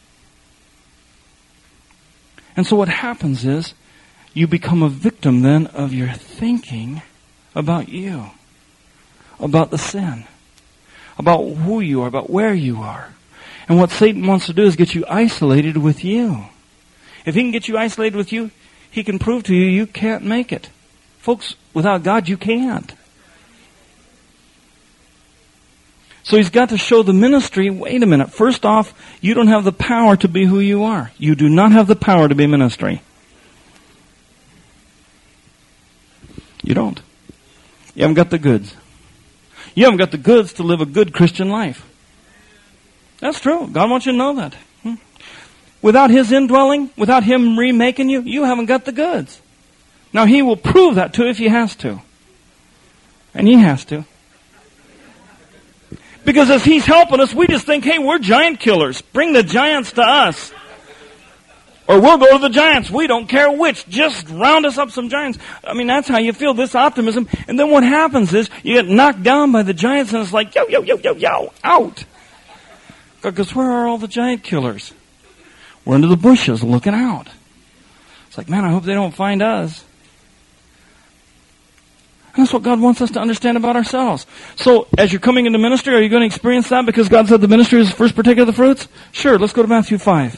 And so what happens is you become a victim then of your thinking about you, about the sin, about who you are, about where you are. And what Satan wants to do is get you isolated with you. If he can get you isolated with you, he can prove to you you can't make it. Folks, without God, you can't. So he's got to show the ministry, wait a minute, first off, you don't have the power to be who you are. You do not have the power to be ministry. You don't. You haven't got the goods. You haven't got the goods to live a good Christian life. That's true. God wants you to know that. Without His indwelling, without Him remaking you, you haven't got the goods. Now He will prove that to you if He has to. And He has to. Because as He's helping us, we just think, hey, we're giant killers. Bring the giants to us. Or we'll go to the giants. We don't care which. Just round us up some giants. I mean, that's how you feel, this optimism. And then what happens is you get knocked down by the giants and it's like, yo, out. Because where are all the giant killers? We're into the bushes looking out. It's like, man, I hope they don't find us. And that's what God wants us to understand about ourselves. So, as you're coming into ministry, are you going to experience that because God said the ministry is the first partaker of the fruits? Sure, let's go to Matthew 5.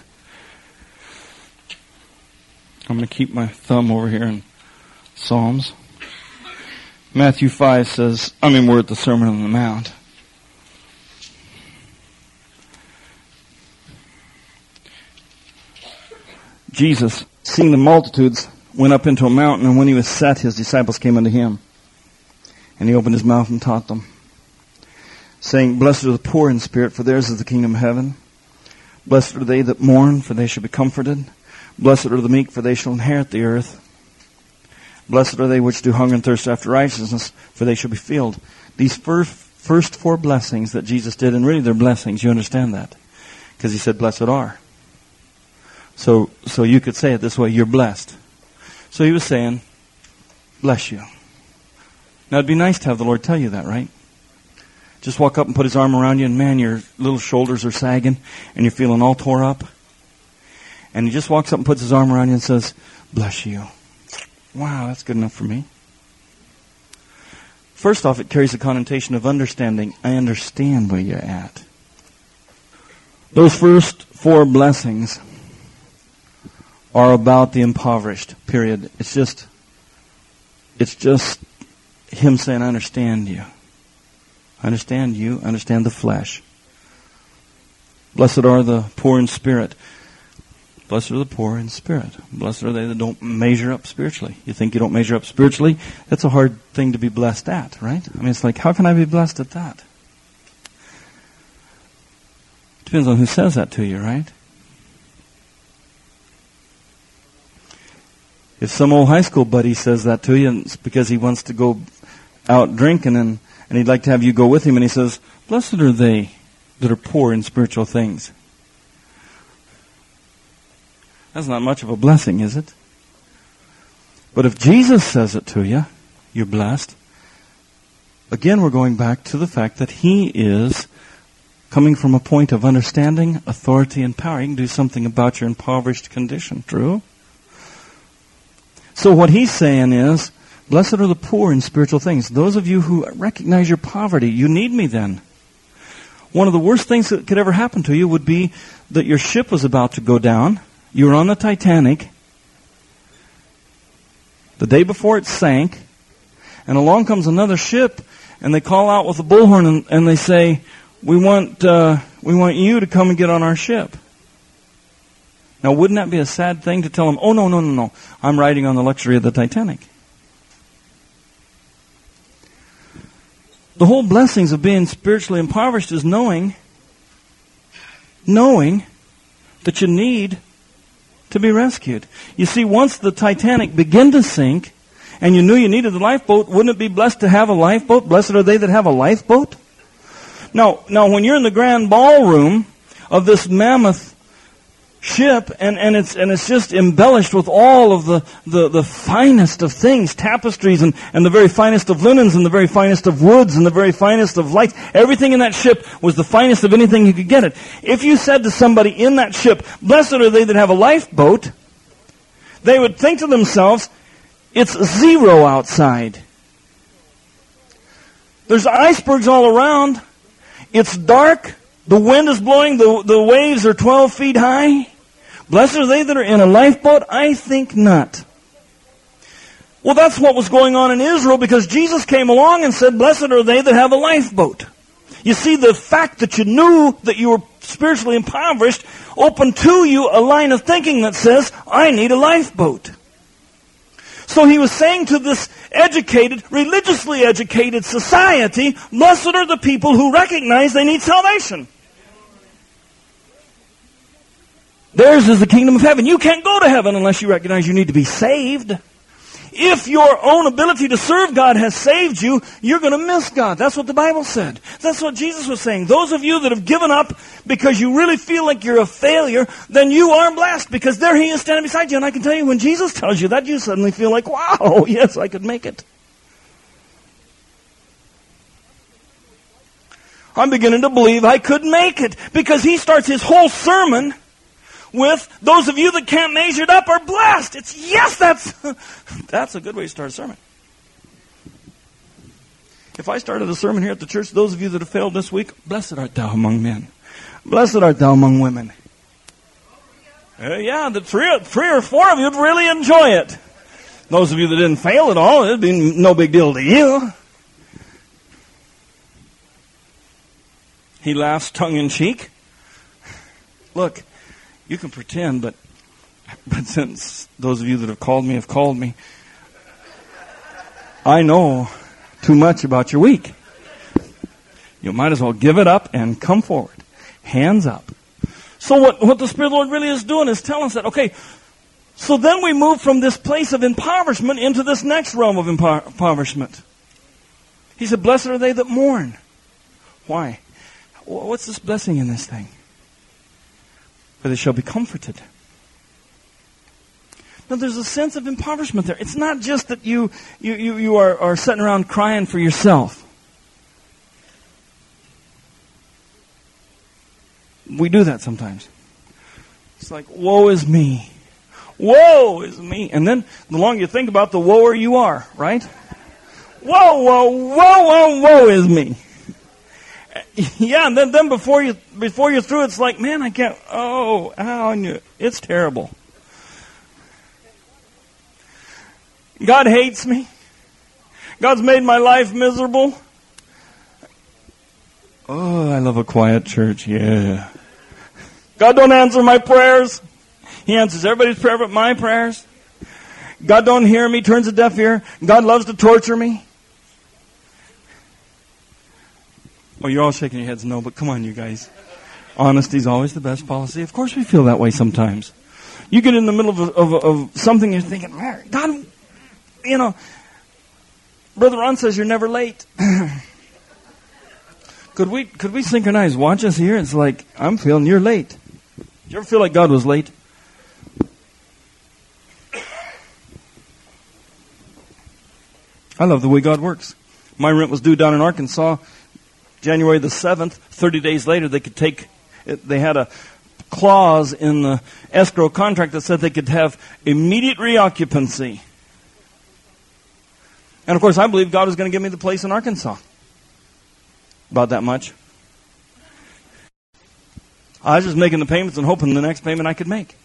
I'm going to keep my thumb over here in Psalms. Matthew 5 says, we're at the Sermon on the Mount. Jesus, seeing the multitudes, went up into a mountain, and when he was set, his disciples came unto him. And he opened his mouth and taught them, saying, Blessed are the poor in spirit, for theirs is the kingdom of heaven. Blessed are they that mourn, for they shall be comforted. Blessed are the meek, for they shall inherit the earth. Blessed are they which do hunger and thirst after righteousness, for they shall be filled. These first four blessings that Jesus did, and really they're blessings, you understand that? Because he said, blessed are. So you could say it this way, you're blessed. So he was saying, bless you. Now it'd be nice to have the Lord tell you that, right? Just walk up and put his arm around you and man, your little shoulders are sagging and you're feeling all tore up. And he just walks up and puts his arm around you and says, bless you. Wow, that's good enough for me. First off, it carries a connotation of understanding. I understand where you're at. Those first four blessings are about the impoverished, period. It's just him saying, I understand you. I understand you. I understand the flesh. Blessed are the poor in spirit. Blessed are the poor in spirit. Blessed are they that don't measure up spiritually. You think you don't measure up spiritually? That's a hard thing to be blessed at, right? It's like, how can I be blessed at that? Depends on who says that to you, right? If some old high school buddy says that to you, and it's because he wants to go out drinking and and he'd like to have you go with him, and he says, blessed are they that are poor in spiritual things. That's not much of a blessing, is it? But if Jesus says it to you, you're blessed. Again, we're going back to the fact that he is coming from a point of understanding, authority, and power. He can do something about your impoverished condition. True? So what he's saying is, blessed are the poor in spiritual things. Those of you who recognize your poverty, you need me then. One of the worst things that could ever happen to you would be that your ship was about to go down. You were on the Titanic the day before it sank, and along comes another ship, and they call out with a bullhorn, and they say, we want you to come and get on our ship. Now, wouldn't that be a sad thing to tell them, oh, no, I'm riding on the luxury of the Titanic? The whole blessings of being spiritually impoverished is knowing that you need to be rescued. You see, once the Titanic began to sink, and you knew you needed a lifeboat, wouldn't it be blessed to have a lifeboat? Blessed are they that have a lifeboat? Now, when you're in the grand ballroom of this mammoth ship, and it's just embellished with all of the finest of things, tapestries and the very finest of linens and the very finest of woods and the very finest of lights. Everything in that ship was the finest of anything you could get it. If you said to somebody in that ship, blessed are they that have a lifeboat, they would think to themselves, it's zero outside. There's icebergs all around. It's dark. The wind is blowing. The waves are 12 feet high. Blessed are they that are in a lifeboat? I think not. Well, that's what was going on in Israel, because Jesus came along and said, blessed are they that have a lifeboat. You see, the fact that you knew that you were spiritually impoverished opened to you a line of thinking that says, I need a lifeboat. So he was saying to this educated, religiously educated society, blessed are the people who recognize they need salvation. Theirs is the kingdom of heaven. You can't go to heaven unless you recognize you need to be saved. If your own ability to serve God has saved you, you're going to miss God. That's what the Bible said. That's what Jesus was saying. Those of you that have given up because you really feel like you're a failure, then you are blessed, because there he is standing beside you. And I can tell you, when Jesus tells you that, you suddenly feel like, wow, yes, I could make it. I'm beginning to believe I could make it, because he starts his whole sermon with, those of you that can't measure it up are blessed. That's a good way to start a sermon. If I started a sermon here at the church, those of you that have failed this week, blessed art thou among men. Blessed art thou among women. The three or four of you would really enjoy it. Those of you that didn't fail at all, it'd be no big deal to you. He laughs tongue in cheek. Look, you can pretend, but since those of you that have called me, I know too much about your week. You might as well give it up and come forward. Hands up. So what the Spirit of the Lord really is doing is telling us that, okay, so then we move from this place of impoverishment into this next realm of impoverishment. He said, blessed are they that mourn. Why? What's this blessing in this thing? For they shall be comforted. Now there's a sense of impoverishment there. It's not just that you are sitting around crying for yourself. We do that sometimes. It's like, woe is me. Woe is me. And then the longer you think about, the woer you are, right? Woe is me. Yeah, and then before you're through, it's like, man, I can't. It's terrible. God hates me. God's made my life miserable. Oh, I love a quiet church. Yeah. God don't answer my prayers. He answers everybody's prayer but my prayers. God don't hear me, turns a deaf ear. God loves to torture me. Oh, you're all shaking your heads no, but come on, you guys. Honesty's always the best policy. Of course we feel that way sometimes. You get in the middle of something, you're thinking, man, God, Brother Ron says you're never late. Could we synchronize watches here? It's like, I'm feeling you're late. Did you ever feel like God was late? I love the way God works. My rent was due down in Arkansas January the 7th. 30 days later, they had a clause in the escrow contract that said they could have immediate reoccupancy. And of course, I believe God was going to give me the place in Arkansas. About that much. I was just making the payments and hoping the next payment I could make.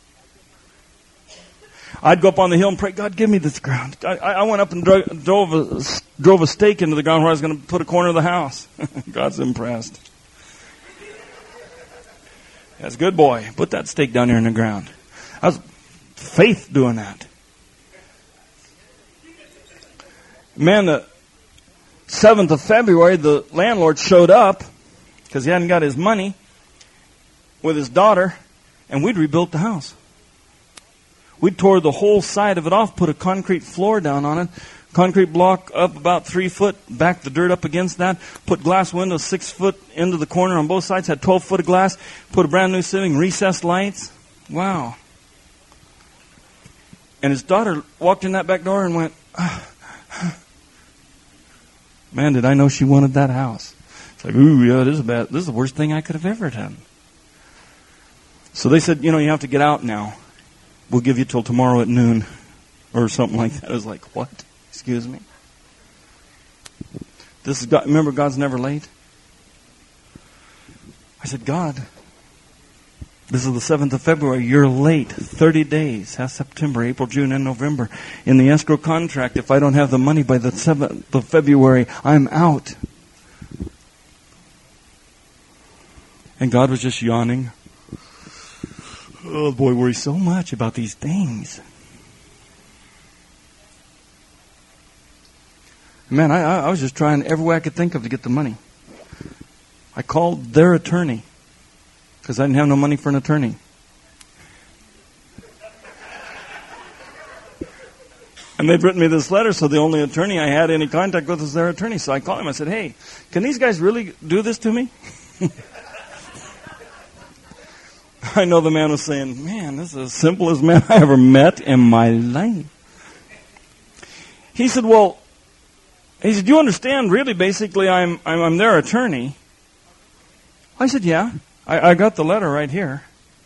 I'd go up on the hill and pray, God, give me this ground. I went up and drove a stake into the ground where I was going to put a corner of the house. God's impressed. That's a good boy. Put that stake down there in the ground. I was faith doing that. Man, the 7th of February, the landlord showed up because he hadn't got his money with his daughter, and we'd rebuilt the house. We tore the whole side of it off, put a concrete floor down on it, concrete block up about 3 foot, backed the dirt up against that, put glass windows 6 foot into the corner on both sides, had 12 foot of glass, put a brand new ceiling, recessed lights. Wow. And his daughter walked in that back door and went, man, did I know she wanted that house. It's like, ooh, yeah, this is the worst thing I could have ever done. So they said, you have to get out now. We'll give you till tomorrow at noon or something like that. I was like, what? Excuse me? This is God. Remember, God's never late. I said, God, this is the 7th of February. You're late. 30 days. That's September, April, June, and November. In the escrow contract, if I don't have the money by the 7th of February, I'm out. And God was just yawning. Oh, boy, worry so much about these things. Man, I was just trying every way I could think of to get the money. I called their attorney because I didn't have no money for an attorney. And they'd written me this letter, so the only attorney I had any contact with was their attorney. So I called him. I said, hey, can these guys really do this to me? I know the man was saying, man, this is the simplest man I ever met in my life. He said, do you understand, really, basically, I'm their attorney? I said, yeah. I got the letter right here.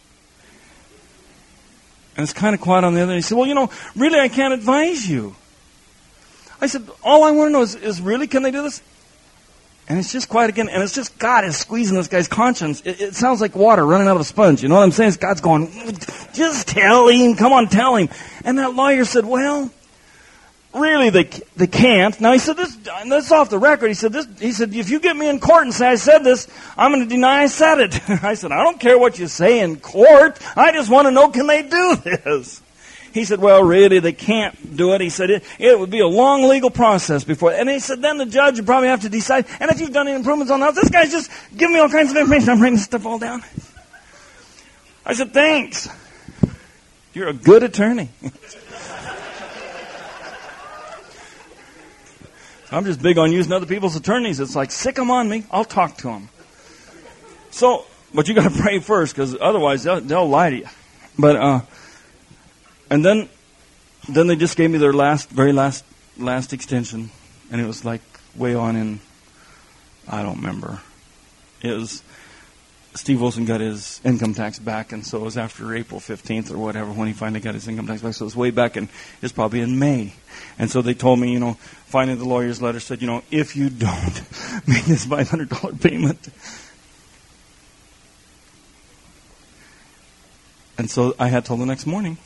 And it's kind of quiet on the other end. He said, really, I can't advise you. I said, all I want to know is really, can they do this? And it's just quiet again, and it's just God is squeezing this guy's conscience. It sounds like water running out of a sponge. You know what I'm saying? It's God's going, just tell him. Come on, tell him. And that lawyer said, well, really, they can't. Now, he said, that's off the record. He said, if you get me in court and say I said this, I'm going to deny I said it. I said, I don't care what you say in court. I just want to know, can they do this? He said, well, really, they can't do it. He said, it would be a long legal process before. And he said, then the judge would probably have to decide. And if you've done any improvements on the house, this guy's just giving me all kinds of information. I'm writing this stuff all down. I said, thanks. You're a good attorney. I'm just big on using other people's attorneys. It's like, sick them on me. I'll talk to them. So, but you got to pray first, because otherwise they'll lie to you. But, and then they just gave me their very last extension, and it was like way on in, I don't remember. It was, Steve Wilson got his income tax back, and so it was after April 15th or whatever when he finally got his income tax back. So it was way back, and it's probably in May. And so they told me, finally the lawyer's letter said, if you don't make this $500 payment. And so I had till the next morning.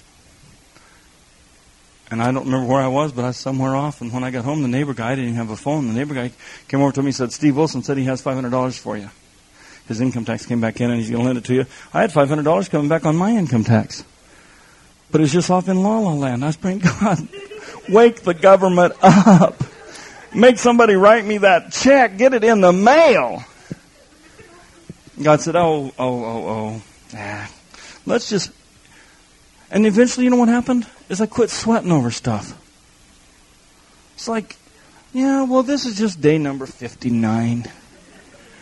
And I don't remember where I was, but I was somewhere off. And when I got home, the neighbor guy, I didn't even have a phone. The neighbor guy came over to me and said, Steve Wilson said he has $500 for you. His income tax came back in and he's going to lend it to you. I had $500 coming back on my income tax. But it was just off in La La Land. I was praying, God, wake the government up. Make somebody write me that check. Get it in the mail. God said, let's just... And eventually, you know what happened? Is I quit sweating over stuff. It's like, this is just day number 59.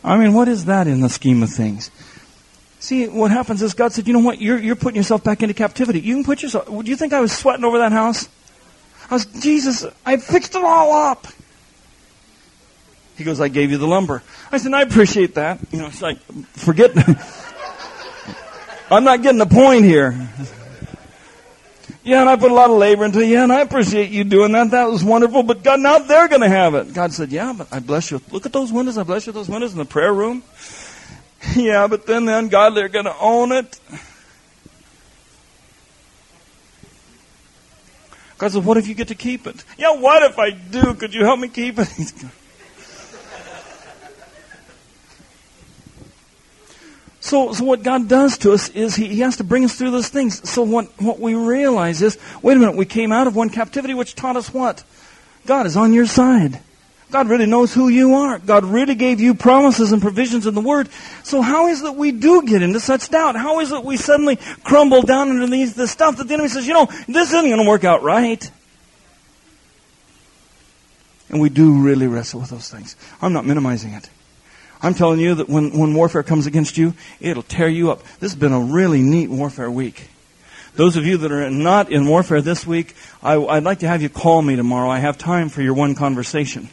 I mean, what is that in the scheme of things? See, what happens is God said, you know what, you're putting yourself back into captivity. You can put yourself, do you think I was sweating over that house? Jesus, I fixed it all up. He goes, I gave you the lumber. I said, I appreciate that. You know, it's like, forget, I'm not getting the point here. Yeah, and I put a lot of labor into it. Yeah, and I appreciate you doing that. That was wonderful. But God, now they're going to have it. God said, yeah, but I bless you. Look at those windows. I bless you with those windows in the prayer room. Yeah, but then God, they're going to own it. God said, what if you get to keep it? Yeah, what if I do? Could you help me keep it? So what God does to us is He has to bring us through those things. So what we realize is, wait a minute, we came out of one captivity which taught us what? God is on your side. God really knows who you are. God really gave you promises and provisions in the Word. So how is it we do get into such doubt? How is it we suddenly crumble down underneath this stuff that the enemy says, you know, this isn't going to work out right? And we do really wrestle with those things. I'm not minimizing it. I'm telling you that when warfare comes against you, it'll tear you up. This has been a really neat warfare week. Those of you that are not in warfare this week, I'd like to have you call me tomorrow. I have time for your one conversation.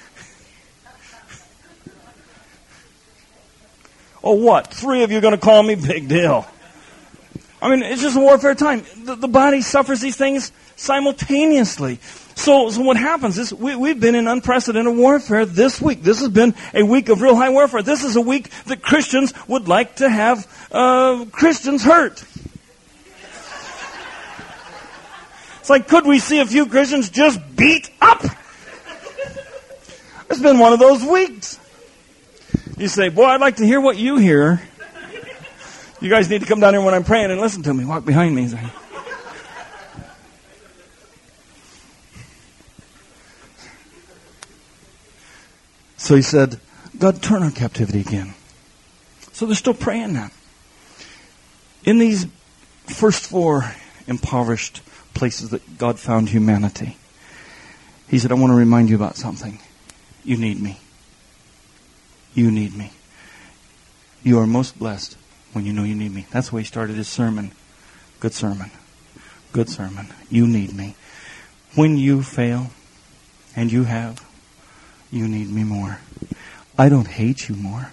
Oh, what? 3 of you are going to call me? Big deal. I mean, it's just a warfare time. The body suffers these things simultaneously. So what happens is we've been in unprecedented warfare this week. This has been a week of real high warfare. This is a week that Christians would like to have Christians hurt. It's like, could we see a few Christians just beat up? It's been one of those weeks. You say, boy, I'd like to hear what you hear. You guys need to come down here when I'm praying and listen to me. Walk behind me. So he said, God, turn our captivity again. So they're still praying now. In these first 4 impoverished places that God found humanity, he said, I want to remind you about something. You need me. You need me. You are most blessed when you know you need me. That's why he started his sermon. Good sermon. Good sermon. You need me. When you fail, and you have, you need me more. I don't hate you more.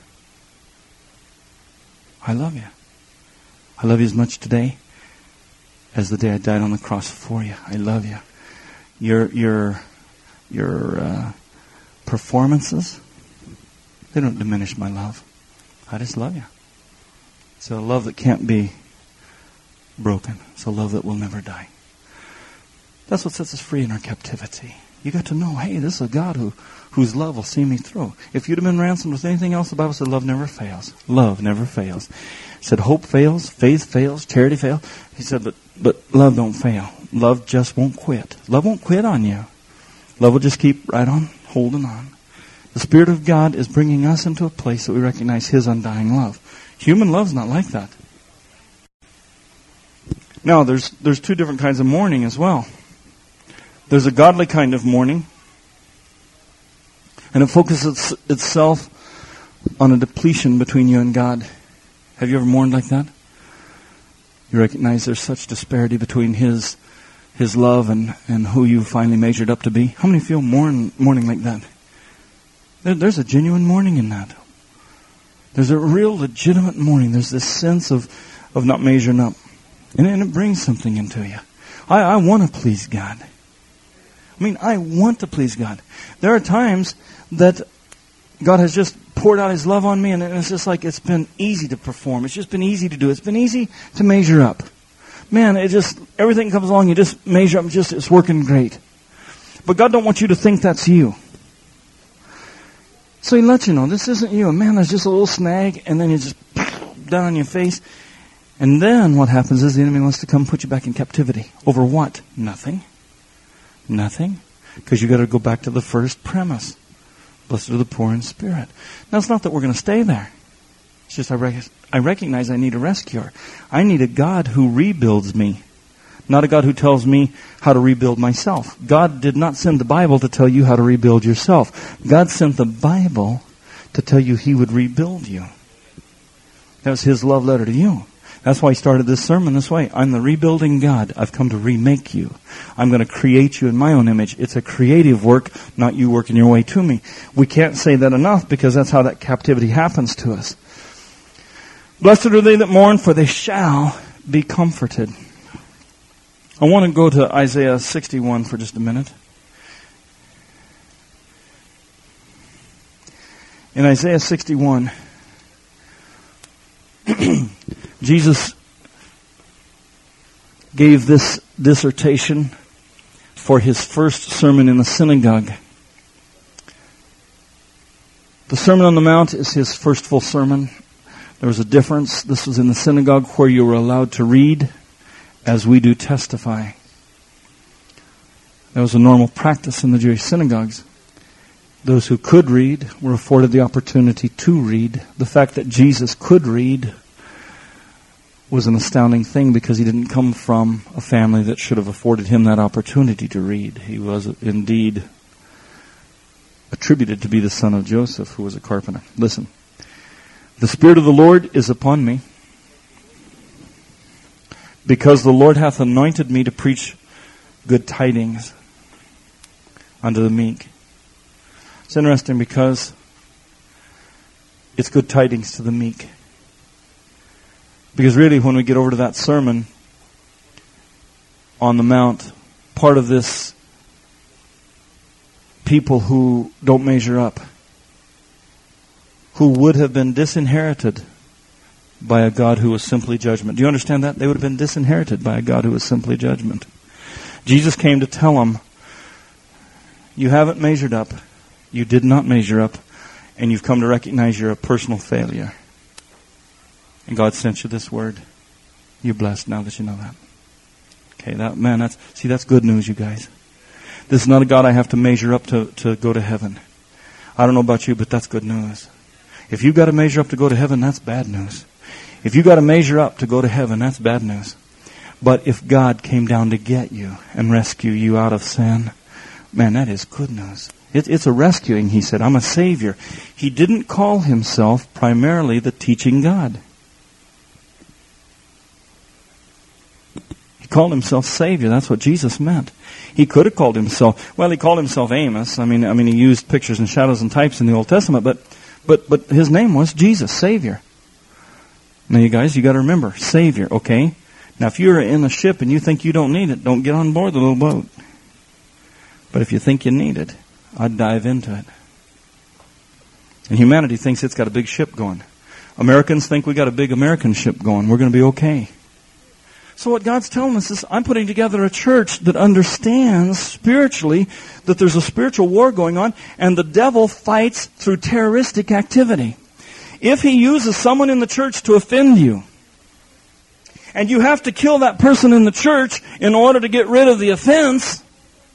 I love you. I love you as much today as the day I died on the cross for you. I love you. Your performances, they don't diminish my love. I just love you. It's a love that can't be broken. It's a love that will never die. That's what sets us free in our captivity. You got to know, hey, this is a God whose love will see me through. If you'd have been ransomed with anything else, the Bible said love never fails. Love never fails. It said hope fails, faith fails, charity fails. He said, but love don't fail. Love just won't quit. Love won't quit on you. Love will just keep right on holding on. The Spirit of God is bringing us into a place that we recognize His undying love. Human love's not like that. Now, there's 2 different kinds of mourning as well. There's a godly kind of mourning, and it focuses itself on a depletion between you and God. Have you ever mourned like that? You recognize there's such disparity between His love and who you finally measured up to be. How many feel mourning like that? There's a genuine mourning in that. There's a real legitimate mourning. There's this sense of not measuring up. And it brings something into you. I want to please God. I want to please God. There are times that God has just poured out His love on me, and it's just like it's been easy to perform. It's just been easy to do. It's been easy to measure up. Man, everything comes along, you just measure up, it's working great. But God don't want you to think that's you. So He lets you know, this isn't you. Man, there's just a little snag, and then you just down on your face. And then what happens is the enemy wants to come put you back in captivity. Over what? Nothing. Nothing. Because you got to go back to the first premise. Blessed are the poor in spirit. Now, it's not that we're going to stay there. It's just I recognize I need a rescuer. I need a God who rebuilds me. Not a God who tells me how to rebuild myself. God did not send the Bible to tell you how to rebuild yourself. God sent the Bible to tell you He would rebuild you. That was His love letter to you. That's why He started this sermon this way. I'm the rebuilding God. I've come to remake you. I'm going to create you in my own image. It's a creative work, not you working your way to me. We can't say that enough because that's how that captivity happens to us. Blessed are they that mourn, for they shall be comforted. I want to go to Isaiah 61 for just a minute. In Isaiah 61, Jesus gave this dissertation for His first sermon in the synagogue. The Sermon on the Mount is His first full sermon. There was a difference. This was in the synagogue where you were allowed to read as we do testify. That was a normal practice in the Jewish synagogues. Those who could read were afforded the opportunity to read. The fact that Jesus could read was an astounding thing because He didn't come from a family that should have afforded Him that opportunity to read. He was indeed attributed to be the son of Joseph, who was a carpenter. Listen. The Spirit of the Lord is upon me, because the Lord hath anointed me to preach good tidings unto the meek. It's interesting because it's good tidings to the meek. Because really, when we get over to that sermon on the Mount, part of this, people who don't measure up, who would have been disinherited by a God who was simply judgment. Do you understand that? They would have been disinherited by a God who was simply judgment. Jesus came to tell them, you haven't measured up, you did not measure up, and you've come to recognize you're a personal failure. And God sent you this word. You're blessed now that you know that. Okay, that's good news, you guys. This is not a God I have to measure up to go to heaven. I don't know about you, but that's good news. If you've got to measure up to go to heaven, that's bad news. If you've got to measure up to go to heaven, that's bad news. But if God came down to get you and rescue you out of sin, man, that is good news. It's a rescuing, He said. I'm a Savior. He didn't call Himself primarily the teaching God. He called Himself Savior. That's what Jesus meant. He could have called Himself, He called Himself Amos. I mean, He used pictures and shadows and types in the Old Testament, but His name was Jesus, Savior. Now you guys, you got to remember, Savior, okay? Now if you're in a ship and you think you don't need it, don't get on board the little boat. But if you think you need it, I'd dive into it. And humanity thinks it's got a big ship going. Americans think we got a big American ship going. We're going to be okay. So what God's telling us is, I'm putting together a church that understands spiritually that there's a spiritual war going on, and the devil fights through terroristic activity. If he uses someone in the church to offend you, and you have to kill that person in the church in order to get rid of the offense,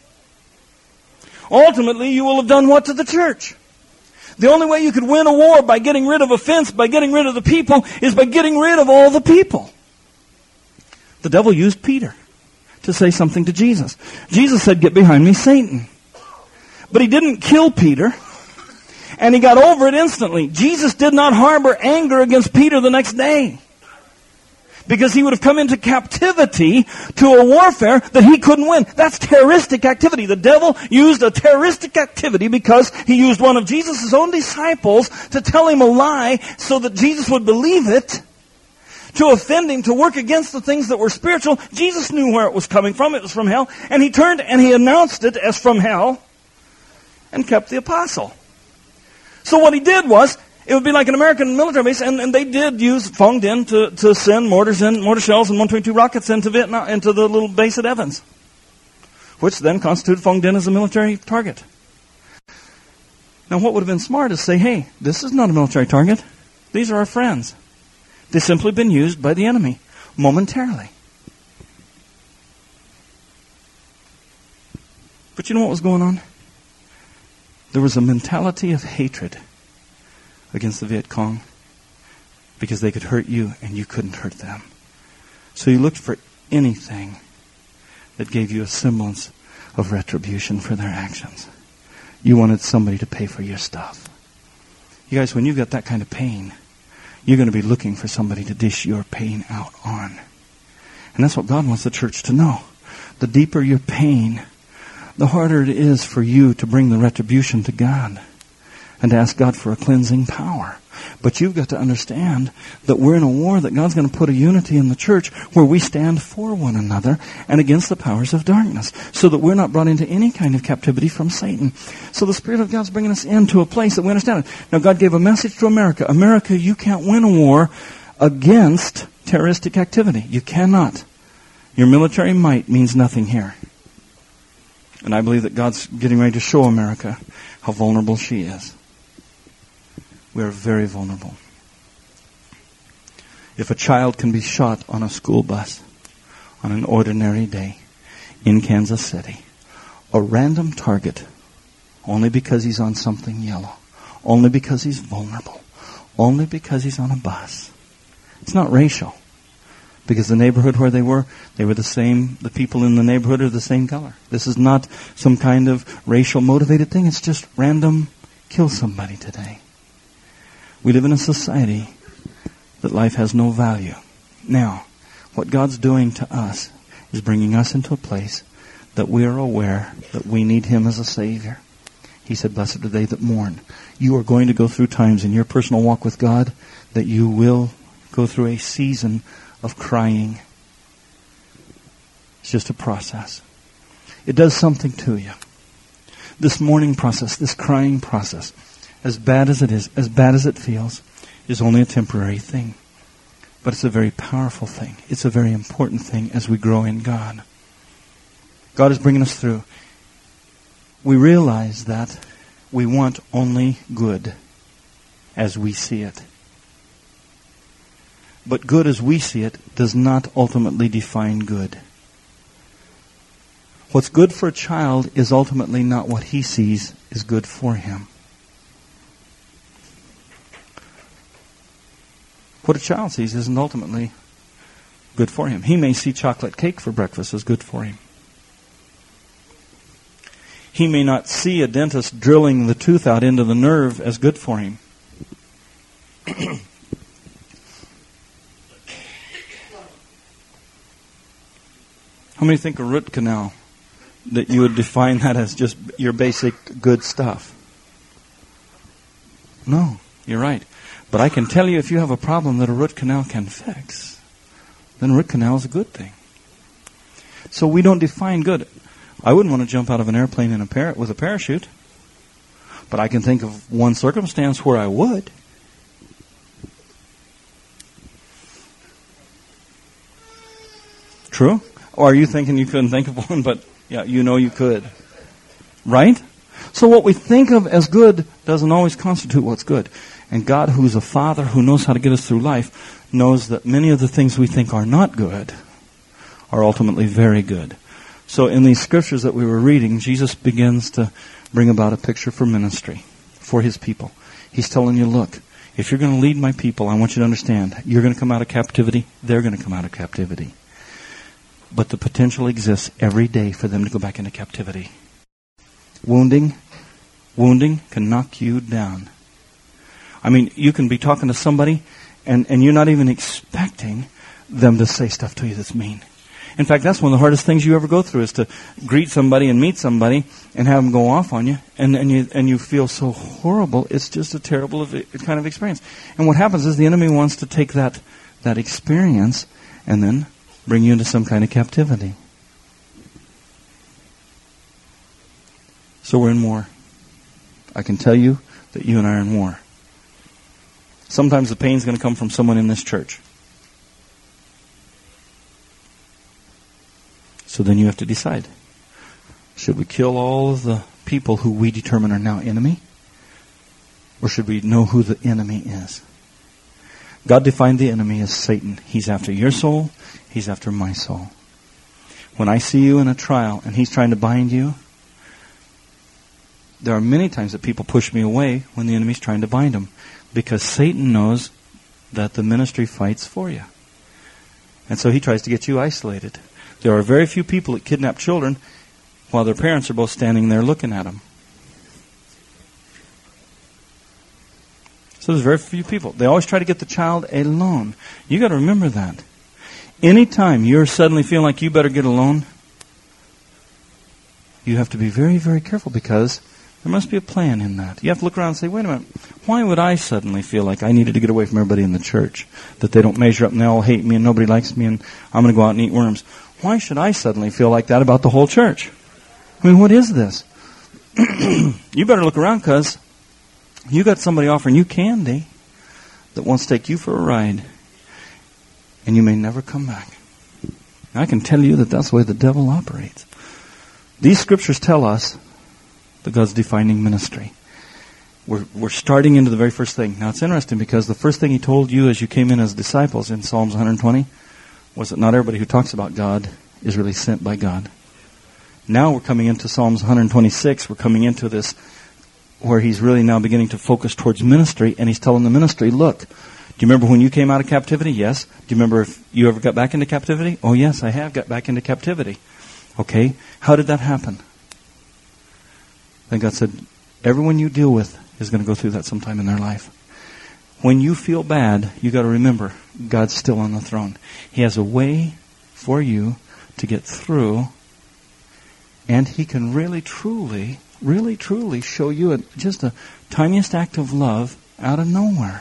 ultimately you will have done what to the church? The only way you could win a war by getting rid of offense, by getting rid of the people, is by getting rid of all the people. The devil used Peter to say something to Jesus. Jesus said, "Get behind me, Satan." But he didn't kill Peter, and he got over it instantly. Jesus did not harbor anger against Peter the next day, because he would have come into captivity to a warfare that he couldn't win. That's terroristic activity. The devil used a terroristic activity because he used one of Jesus' own disciples to tell him a lie so that Jesus would believe it, to offend him, to work against the things that were spiritual. Jesus knew where it was coming from. It was from hell. And he turned and he announced it as from hell and kept the apostle. So what he did was, it would be like an American military base, and they did use Phong Dinh to send mortar shells and 122 rockets into Vietnam, into the little base at Evans, which then constituted Phong Dinh as a military target. Now what would have been smart is say, hey, this is not a military target. These are our friends. They've simply been used by the enemy momentarily. But you know what was going on? There was a mentality of hatred against the Viet Cong because they could hurt you and you couldn't hurt them. So you looked for anything that gave you a semblance of retribution for their actions. You wanted somebody to pay for your stuff. You guys, when you've got that kind of pain, you're going to be looking for somebody to dish your pain out on. And that's what God wants the church to know. The deeper your pain, the harder it is for you to bring the retribution to God and to ask God for a cleansing power. But you've got to understand that we're in a war, that God's going to put a unity in the church where we stand for one another and against the powers of darkness, so that we're not brought into any kind of captivity from Satan. So the Spirit of God's bringing us into a place that we understand it. Now, God gave a message to America. America, you can't win a war against terroristic activity. You cannot. Your military might means nothing here. And I believe that God's getting ready to show America how vulnerable she is. We are very vulnerable. If a child can be shot on a school bus on an ordinary day in Kansas City, a random target, only because he's on something yellow, only because he's vulnerable, only because he's on a bus. It's not racial. Because the neighborhood where they were the same, the people in the neighborhood are the same color. This is not some kind of racial motivated thing. It's just random, kill somebody today. We live in a society that life has no value. Now, what God's doing to us is bringing us into a place that we are aware that we need Him as a Savior. He said, blessed are they that mourn. You are going to go through times in your personal walk with God that you will go through a season of crying. It's just a process. It does something to you. This mourning process, this crying process, as bad as it is, as bad as it feels, is only a temporary thing. But it's a very powerful thing. It's a very important thing as we grow in God. God is bringing us through. We realize that we want only good as we see it. But good as we see it does not ultimately define good. What's good for a child is ultimately not what he sees is good for him. What a child sees isn't ultimately good for him. He may see chocolate cake for breakfast as good for him. He may not see a dentist drilling the tooth out into the nerve as good for him. How many think a root canal, that you would define that as just your basic good stuff? No, you're right. But I can tell you, if you have a problem that a root canal can fix, then a root canal is a good thing. So we don't define good. I wouldn't want to jump out of an airplane in with a parachute, but I can think of one circumstance where I would. True? Or are you thinking you couldn't think of one, but yeah, you know you could. Right? So what we think of as good doesn't always constitute what's good. And God, who's a Father who knows how to get us through life, knows that many of the things we think are not good are ultimately very good. So in these scriptures that we were reading, Jesus begins to bring about a picture for ministry, for His people. He's telling you, look, if you're going to lead my people, I want you to understand, you're going to come out of captivity, they're going to come out of captivity. But the potential exists every day for them to go back into captivity. Wounding can knock you down. I mean, you can be talking to somebody and you're not even expecting them to say stuff to you that's mean. In fact, that's one of the hardest things you ever go through, is to greet somebody and meet somebody and have them go off on you, and you feel so horrible. It's just a terrible kind of experience. And what happens is the enemy wants to take that experience and then bring you into some kind of captivity. So we're in war. I can tell you that you and I are in war. Sometimes the pain's going to come from someone in this church. So then you have to decide. Should we kill all of the people who we determine are now enemy? Or should we know who the enemy is? God defined the enemy as Satan. He's after your soul. He's after my soul. When I see you in a trial and he's trying to bind you, there are many times that people push me away when the enemy's trying to bind them, because Satan knows that the ministry fights for you. And so he tries to get you isolated. There are very few people that kidnap children while their parents are both standing there looking at them. So there's very few people. They always try to get the child alone. You got to remember that. Anytime you're suddenly feeling like you better get alone, you have to be very, very careful, because there must be a plan in that. You have to look around and say, wait a minute, why would I suddenly feel like I needed to get away from everybody in the church? That they don't measure up and they all hate me and nobody likes me and I'm going to go out and eat worms. Why should I suddenly feel like that about the whole church? I mean, what is this? You better look around, because you got somebody offering you candy that wants to take you for a ride, and you may never come back. I can tell you that that's the way the devil operates. These scriptures tell us that God's defining ministry. We're starting into the very first thing. Now it's interesting, because the first thing He told you as you came in as disciples in Psalms 120 was that not everybody who talks about God is really sent by God. Now we're coming into Psalms 126. We're coming into this where He's really now beginning to focus towards ministry, and He's telling the ministry, look, do you remember when you came out of captivity? Yes. Do you remember if you ever got back into captivity? Oh, yes, I have got back into captivity. Okay. How did that happen? Then God said, everyone you deal with is going to go through that sometime in their life. When you feel bad, you got to remember, God's still on the throne. He has a way for you to get through, and He can really, truly show you just a tiniest act of love out of nowhere.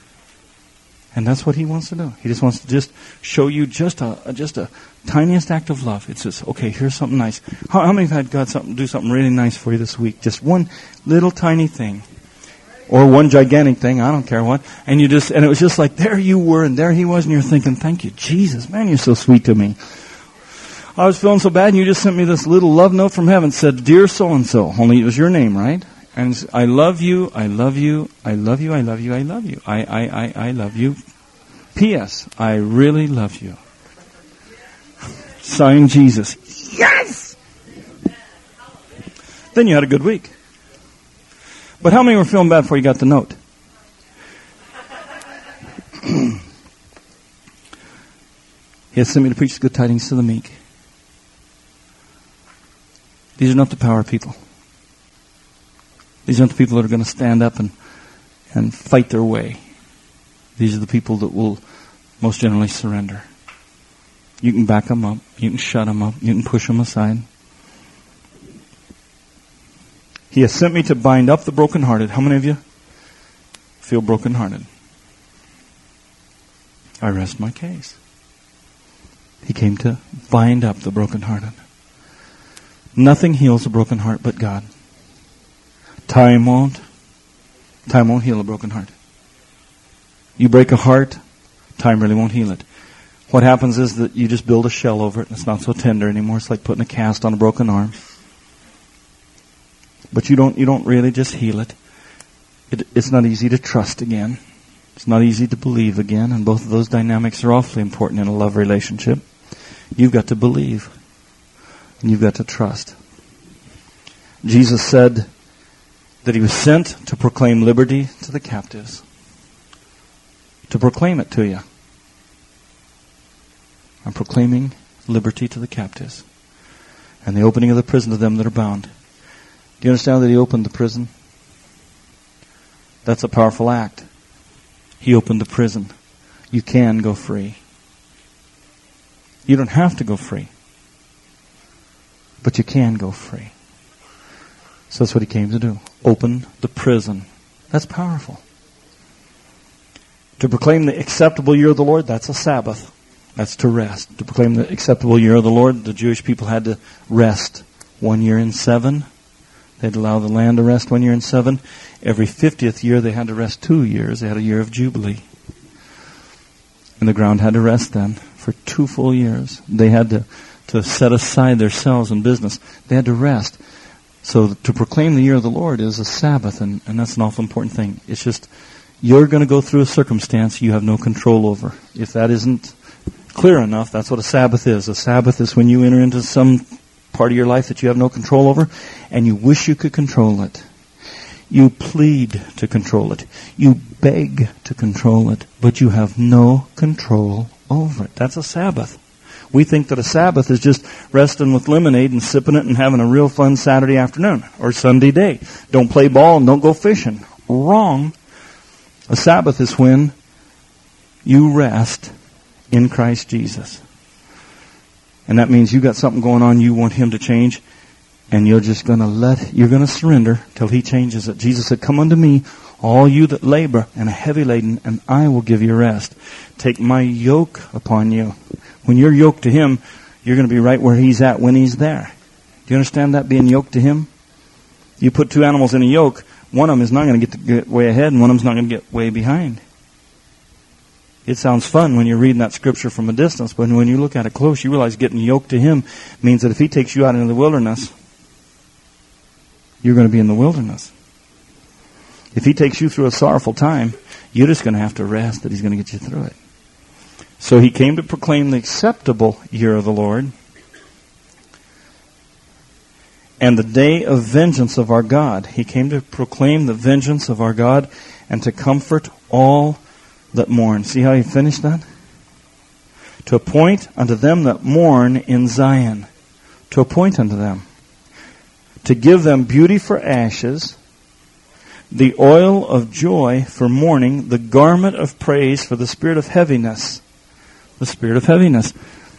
And that's what He wants to do. He just wants to just show you just a tiniest act of love. It's just, okay, here's something nice. How many have had God do something really nice for you this week? Just one little tiny thing. Or one gigantic thing, I don't care what. And it was just like, there you were and there He was, and you're thinking, thank you, Jesus, man, you're so sweet to me. I was feeling so bad, and you just sent me this little love note from heaven. It said, dear so-and-so. Only it was your name, right? And I love you, I love you, I love you, I love you, I love you. I love you. P.S. I really love you. Signed, Jesus. Yes! Then you had a good week. But how many were feeling bad before you got the note? He has sent me to preach the good tidings to the meek. These are not the power people. These aren't the people that are going to stand up and fight their way. These are the people that will most generally surrender. You can back them up. You can shut them up. You can push them aside. He has sent me to bind up the brokenhearted. How many of you feel brokenhearted? I rest my case. He came to bind up the brokenhearted. Nothing heals a broken heart but God. Time won't heal a broken heart. You break a heart, time really won't heal it. What happens is that you just build a shell over it and it's not so tender anymore. It's like putting a cast on a broken arm. But you don't really just heal it. It's not easy to trust again. It's not easy to believe again. And both of those dynamics are awfully important in a love relationship. You've got to believe. And you've got to trust. Jesus said that He was sent to proclaim liberty to the captives. To proclaim it to you. I'm proclaiming liberty to the captives. And the opening of the prison to them that are bound. Do you understand that He opened the prison? That's a powerful act. He opened the prison. You can go free. You don't have to go free. But you can go free. So that's what He came to do. Open the prison. That's powerful. To proclaim the acceptable year of the Lord, that's a Sabbath. That's to rest. To proclaim the acceptable year of the Lord, the Jewish people had to rest 1 year in 7. They'd allow the land to rest 1 year in 7. Every 50th year they had to rest 2 years. They had a year of Jubilee. And the ground had to rest then for 2 full years. They had to set aside their selves and business. They had to rest. So to proclaim the year of the Lord is a Sabbath, and that's an awful important thing. It's just, you're going to go through a circumstance you have no control over. If that isn't clear enough, that's what a Sabbath is. A Sabbath is when you enter into some part of your life that you have no control over, and you wish you could control it. You plead to control it. You beg to control it, but you have no control over it. That's a Sabbath. We think that a Sabbath is just resting with lemonade and sipping it and having a real fun Saturday afternoon or Sunday day. Don't play ball and don't go fishing. Wrong. A Sabbath is when you rest in Christ Jesus. And that means you got something going on you want Him to change, and you're just going to surrender till He changes it. Jesus said, "Come unto me, all you that labor and are heavy laden, and I will give you rest. Take my yoke upon you." When you're yoked to Him, you're going to be right where He's at when He's there. Do you understand that, being yoked to Him? You put two animals in a yoke, one of them is not going to get way ahead, and one of them is not going to get way behind. It sounds fun when you're reading that scripture from a distance, but when you look at it close, you realize getting yoked to Him means that if He takes you out into the wilderness, you're going to be in the wilderness. If He takes you through a sorrowful time, you're just going to have to rest that He's going to get you through it. So He came to proclaim the acceptable year of the Lord and the day of vengeance of our God. He came to proclaim the vengeance of our God and to comfort all that mourn. See how He finished that? To appoint unto them that mourn in Zion. To appoint unto them. To give them beauty for ashes, the oil of joy for mourning, the garment of praise for the spirit of heaviness. The spirit of heaviness.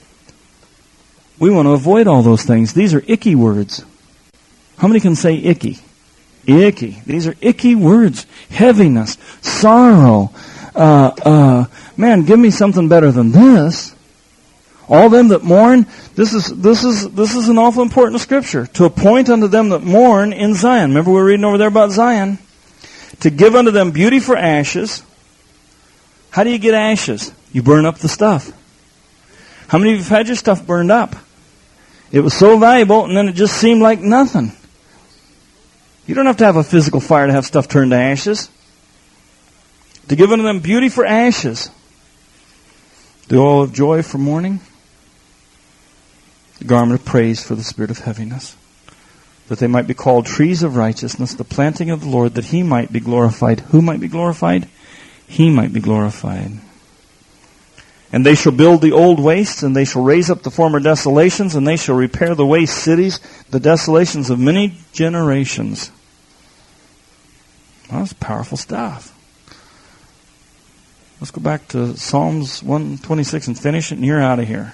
We want to avoid all those things. These are icky words. How many can say icky? Icky. These are icky words. Heaviness. Sorrow. Man, give me something better than this. All them that mourn, this is an awful important scripture. To appoint unto them that mourn in Zion. Remember we were reading over there about Zion. To give unto them beauty for ashes. How do you get ashes? You burn up the stuff. How many of you have had your stuff burned up? It was so valuable and then it just seemed like nothing. You don't have to have a physical fire to have stuff turned to ashes. To give unto them beauty for ashes. The oil of joy for mourning. The garment of praise for the spirit of heaviness. That they might be called trees of righteousness, the planting of the Lord, that He might be glorified. Who might be glorified? He might be glorified. And they shall build the old wastes, and they shall raise up the former desolations, and they shall repair the waste cities, the desolations of many generations. Well, that's powerful stuff. Let's go back to Psalms 126 and finish it, and you're out of here.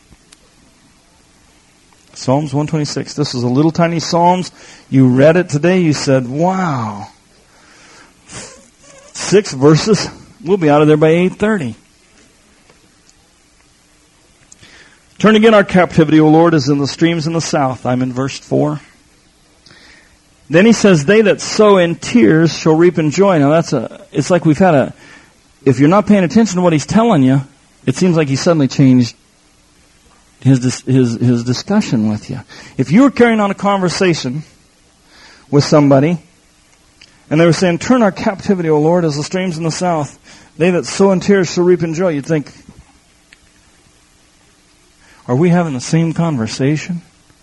Psalms 126. This is a little tiny Psalms. You read it today, you said, wow. 6 verses. We'll be out of there by 8:30. Turn again our captivity, O Lord, as in the streams in the south. I'm in verse 4. Then he says, they that sow in tears shall reap in joy. Now it's like we've had if you're not paying attention to what he's telling you, it seems like he suddenly changed his discussion with you. If you were carrying on a conversation with somebody, and they were saying, turn our captivity, O Lord, as the streams in the south. They that sow in tears shall reap in joy. You'd think, are we having the same conversation?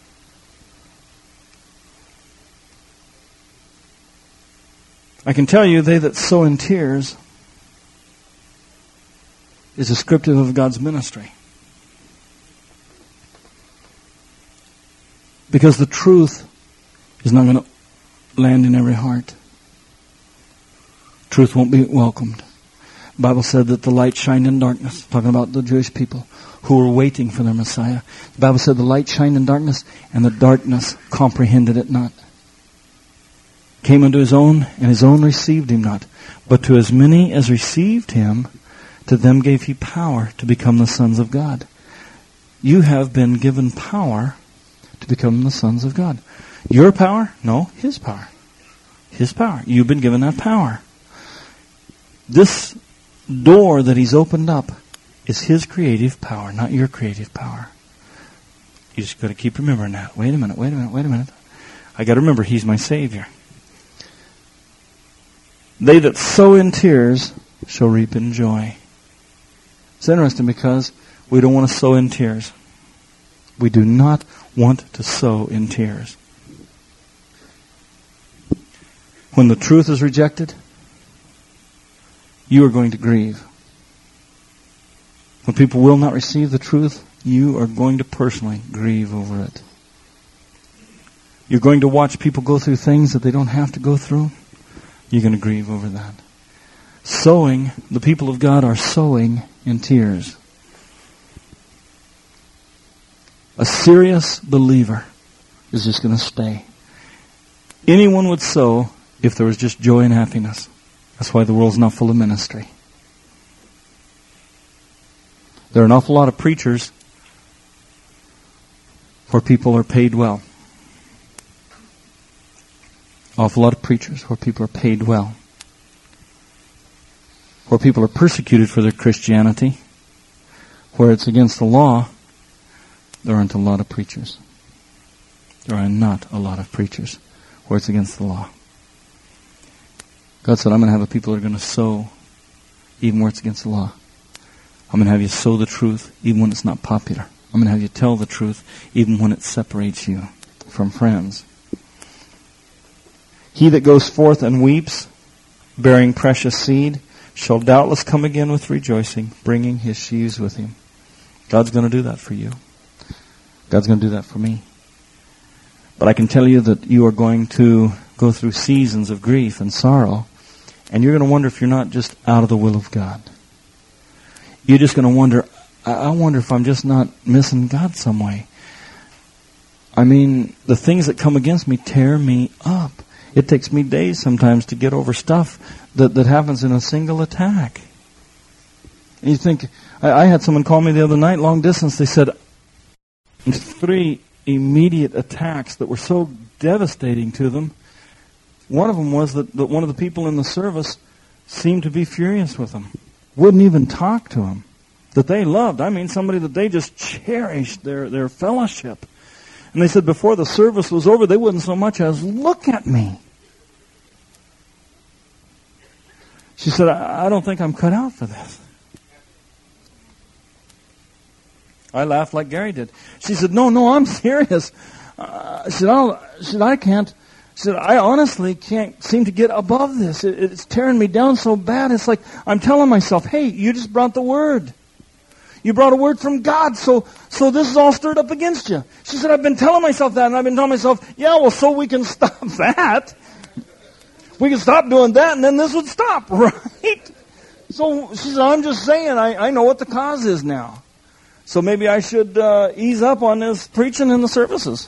I can tell you, they that sow in tears is descriptive of God's ministry. Because the truth is not going to land in every heart. Truth won't be welcomed. The Bible said that the light shined in darkness, talking about the Jewish people who were waiting for their Messiah. The Bible said the light shined in darkness, and the darkness comprehended it not. Came unto his own, and his own received him not. But to as many as received him, to them gave he power to become the sons of God. You have been given power to become the sons of God. Your power? No, his power. His power. You've been given that power. This door that he's opened up is his creative power, not your creative power. You just got to keep remembering that. Wait a minute. I got to remember he's my Savior. They that sow in tears shall reap in joy. It's interesting because we don't want to sow in tears. We do not want to sow in tears. When the truth is rejected, you are going to grieve. When people will not receive the truth, you are going to personally grieve over it. You're going to watch people go through things that they don't have to go through. You're going to grieve over that. Sowing, the people of God are sowing in tears. A serious believer is just going to stay. Anyone would sow if there was just joy and happiness. That's why the world's not full of ministry. There are an awful lot of preachers where people are paid well. Awful lot of preachers where people are paid well. Where people are persecuted for their Christianity, where it's against the law, there aren't a lot of preachers. There are not a lot of preachers where it's against the law. God said, I'm going to have a people that are going to sow even where it's against the law. I'm going to have you sow the truth even when it's not popular. I'm going to have you tell the truth even when it separates you from friends. He that goes forth and weeps, bearing precious seed, shall doubtless come again with rejoicing, bringing his sheaves with him. God's going to do that for you. God's going to do that for me. But I can tell you that you are going to go through seasons of grief and sorrow, and you're going to wonder if you're not just out of the will of God. You're just going to wonder, I wonder if I'm just not missing God some way. I mean, the things that come against me tear me up. It takes me days sometimes to get over stuff that happens in a single attack. And you think, I had someone call me the other night, long distance. They said, 3 immediate attacks that were so devastating to them. One of them was that one of the people in the service seemed to be furious with them. Wouldn't even talk to him. That they loved. I mean, somebody that they just cherished their fellowship. And they said before the service was over, they wouldn't so much as look at me. She said, I don't think I'm cut out for this. I laughed like Gary did. She said, no, I'm serious. She said, I can't. She said, I honestly can't seem to get above this. It's tearing me down so bad. It's like I'm telling myself, hey, you just brought the word. You brought a word from God, so this is all stirred up against you. She said, I've been telling myself that, and I've been telling myself, yeah, well, so we can stop that. We can stop doing that, and then this would stop, right? So she said, I'm just saying, I know what the cause is now. So maybe I should ease up on this preaching in the services.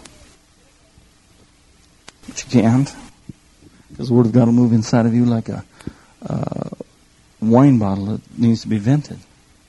But you can't. Because the Word of God will move inside of you like a wine bottle that needs to be vented.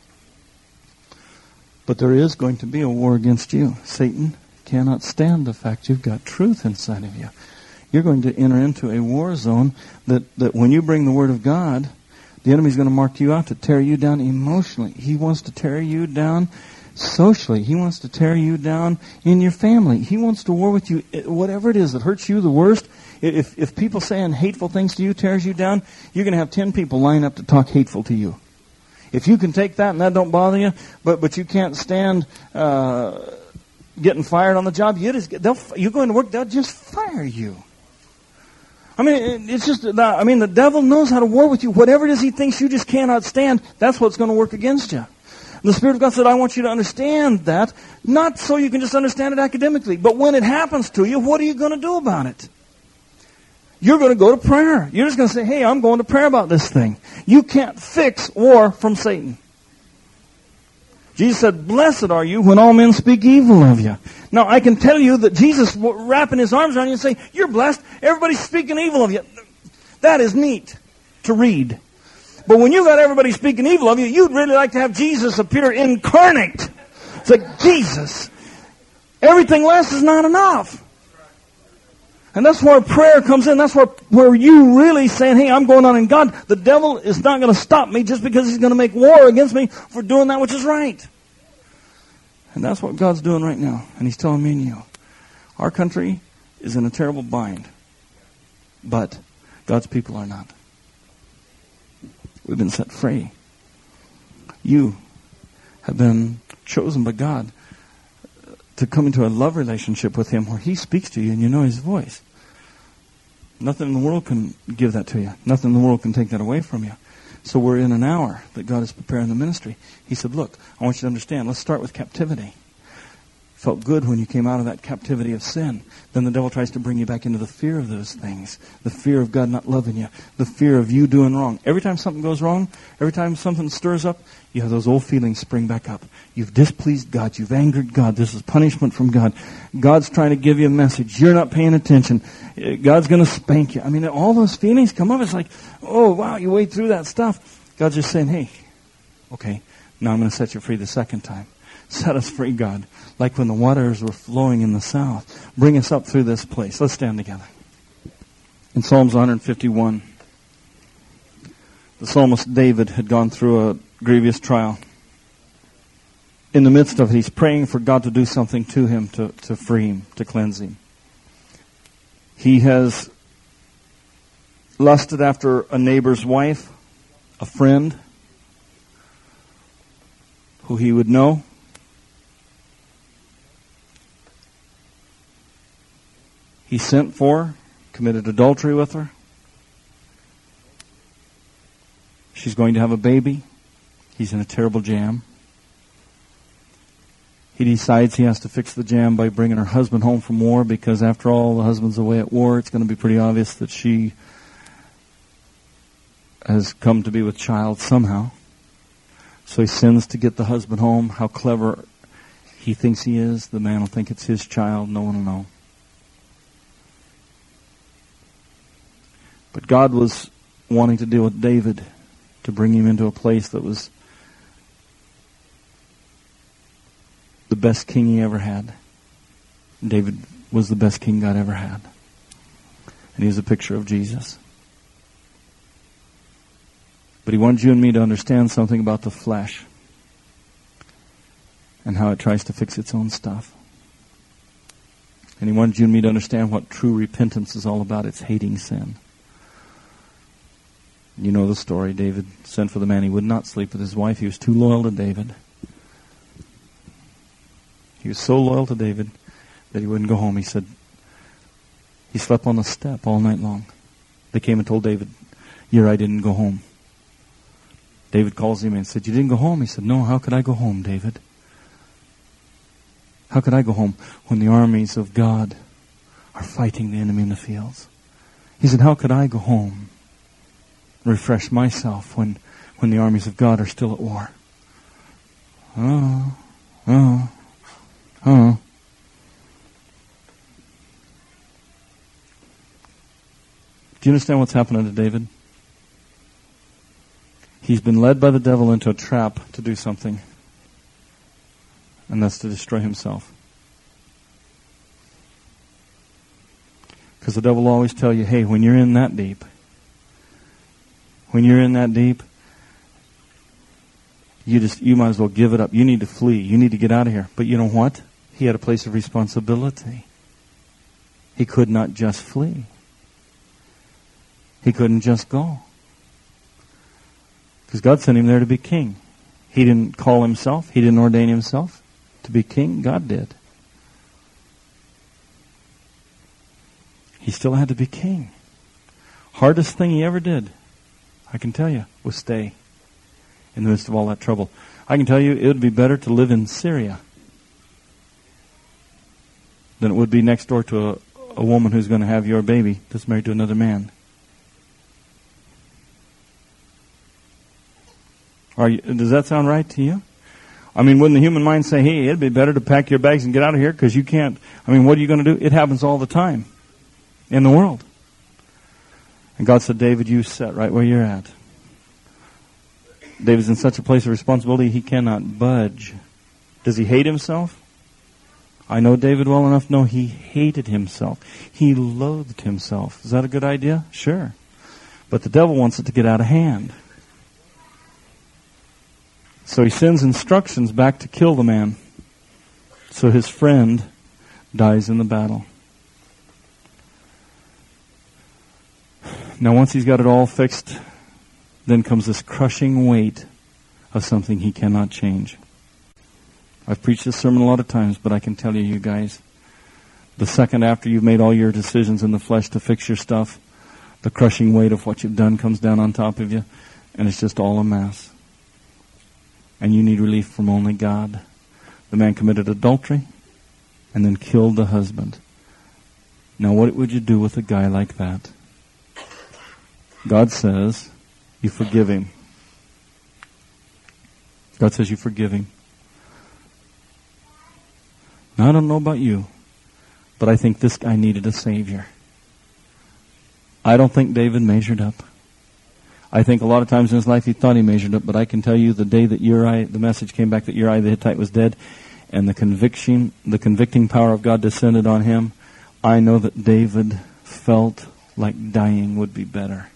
But there is going to be a war against you. Satan cannot stand the fact you've got truth inside of you. You're going to enter into a war zone that when you bring the Word of God, the enemy's going to mark you out to tear you down emotionally. He wants to tear you down socially. He wants to tear you down in your family. He wants to war with you, whatever it is that hurts you the worst. If people saying hateful things to you tears you down, you're going to have 10 people line up to talk hateful to you. If you can take that and that don't bother you, but you can't stand getting fired on the job, you're going to work, they'll just fire you. I mean, it's just, the devil knows how to war with you. Whatever it is he thinks you just cannot stand, that's what's going to work against you. And the Spirit of God said, I want you to understand that, not so you can just understand it academically, but when it happens to you, what are you going to do about it? You're going to go to prayer. You're just going to say, hey, I'm going to prayer about this thing. You can't fix war from Satan. Jesus said, blessed are you when all men speak evil of you. Now, I can tell you that Jesus wrapping his arms around you and saying, you're blessed. Everybody's speaking evil of you. That is neat to read. But when you got everybody speaking evil of you, you'd really like to have Jesus appear incarnate. It's like, Jesus, everything less is not enough. And that's where prayer comes in. That's where you really saying, hey, I'm going on in God. The devil is not going to stop me just because he's going to make war against me for doing that which is right. And that's what God's doing right now. And he's telling me and you. Our country is in a terrible bind. But God's people are not. We've been set free. You have been chosen by God to come into a love relationship with Him where He speaks to you and you know His voice. Nothing in the world can give that to you. Nothing in the world can take that away from you. So we're in an hour that God is preparing the ministry. He said, look, I want you to understand. Let's start with captivity. Felt good when you came out of that captivity of sin. Then the devil tries to bring you back into the fear of those things. The fear of God not loving you. The fear of you doing wrong. Every time something goes wrong, every time something stirs up, you have those old feelings spring back up. You've displeased God. You've angered God. This is punishment from God. God's trying to give you a message. You're not paying attention. God's going to spank you. I mean, all those feelings come up. It's like, oh, wow, you wade through that stuff. God's just saying, hey, okay, now I'm going to set you free the second time. Set us free, God, like when the waters were flowing in the south. Bring us up through this place. Let's stand together. In Psalms 151, the psalmist David had gone through a grievous trial. In the midst of it, he's praying for God to do something to him, to free him, to cleanse him. He has lusted after a neighbor's wife, a friend who he would know. He sent for her, committed adultery with her. She's going to have a baby. He's in a terrible jam. He decides he has to fix the jam by bringing her husband home from war, because after all, the husband's away at war. It's going to be pretty obvious that she has come to be with child somehow. So he sends to get the husband home. How clever he thinks he is. The man will think it's his child. No one will know. But God was wanting to deal with David, to bring him into a place that was the best king he ever had. David was the best king God ever had. And he was a picture of Jesus. But he wanted you and me to understand something about the flesh and how it tries to fix its own stuff. And he wanted you and me to understand what true repentance is all about. It's hating sin. You know the story. David sent for the man. He would not sleep with his wife. He was too loyal to David. He was so loyal to David that he wouldn't go home. He said he slept on the step all night long. They came and told David, I didn't go home. David calls him and said, you didn't go home? He said, no, how could I go home, David? How could I go home when the armies of God are fighting the enemy in the fields? He said, how could I go home? Refresh myself when the armies of God are still at war. Do you understand what's happening to David? He's been led by the devil into a trap to do something, and that's to destroy himself. Because the devil will always tell you, hey, when you're in that deep, you might as well give it up. You need to flee. You need to get out of here. But you know what? He had a place of responsibility. He could not just flee. He couldn't just go. Because God sent him there to be king. He didn't call himself. He didn't ordain himself to be king. God did. He still had to be king. Hardest thing he ever did, I can tell you, was stay in the midst of all that trouble. I can tell you it would be better to live in Syria than it would be next door to a woman who's going to have your baby that's married to another man. Does that sound right to you? I mean, wouldn't the human mind say, hey, it'd be better to pack your bags and get out of here because you can't. I mean, what are you going to do? It happens all the time in the world. And God said, David, you sit right where you're at. David's in such a place of responsibility, he cannot budge. Does he hate himself? I know David well enough to know he hated himself. He loathed himself. Is that a good idea? Sure. But the devil wants it to get out of hand. So he sends instructions back to kill the man. So his friend dies in the battle. Now once he's got it all fixed, then comes this crushing weight of something he cannot change. I've preached this sermon a lot of times, but I can tell you guys, the second after you've made all your decisions in the flesh to fix your stuff, the crushing weight of what you've done comes down on top of you, and it's just all a mess. And you need relief from only God. The man committed adultery. and then killed the husband. Now what would you do with a guy like that? God says you forgive him. God says you forgive him. Now I don't know about you, but I think this guy needed a Savior. I don't think David measured up. I think a lot of times in his life he thought he measured up, but I can tell you the day that the message came back that Uriah the Hittite was dead, and the convicting power of God descended on him, I know that David felt like dying would be better.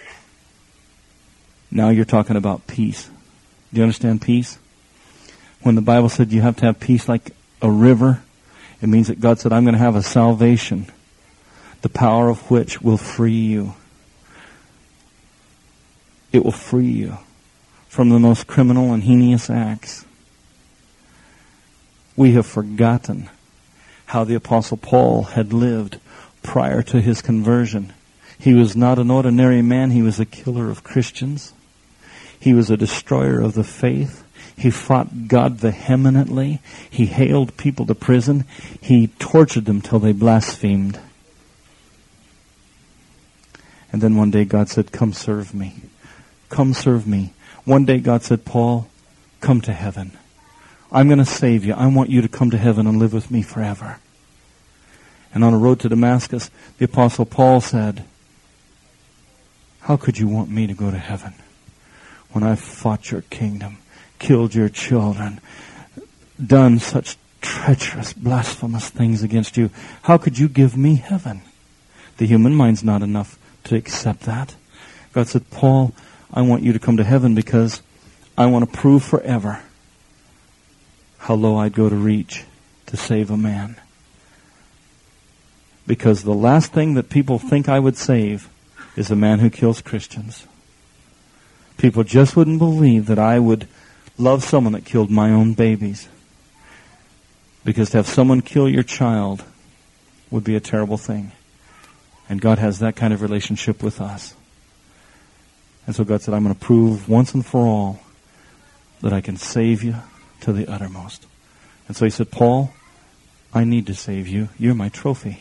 Now you're talking about peace. Do you understand peace? When the Bible said you have to have peace like a river, it means that God said, I'm going to have a salvation, the power of which will free you. It will free you from the most criminal and heinous acts. We have forgotten how the Apostle Paul had lived prior to his conversion. He was not an ordinary man. He was a killer of Christians. He was a destroyer of the faith. He fought God vehemently. He haled people to prison. He tortured them till they blasphemed. And then one day God said, come serve me. Come serve me. One day God said, Paul, come to heaven. I'm going to save you. I want you to come to heaven and live with me forever. And on the road to Damascus, the Apostle Paul said, how could you want me to go to heaven when I've fought your kingdom, killed your children, done such treacherous, blasphemous things against you? How could you give me heaven? The human mind's not enough to accept that. God said, Paul, I want you to come to heaven because I want to prove forever how low I'd go to reach to save a man. Because the last thing that people think I would save is a man who kills Christians. People just wouldn't believe that I would love someone that killed my own babies. Because to have someone kill your child would be a terrible thing. And God has that kind of relationship with us. And so God said, I'm going to prove once and for all that I can save you to the uttermost. And so he said, Paul, I need to save you. You're my trophy.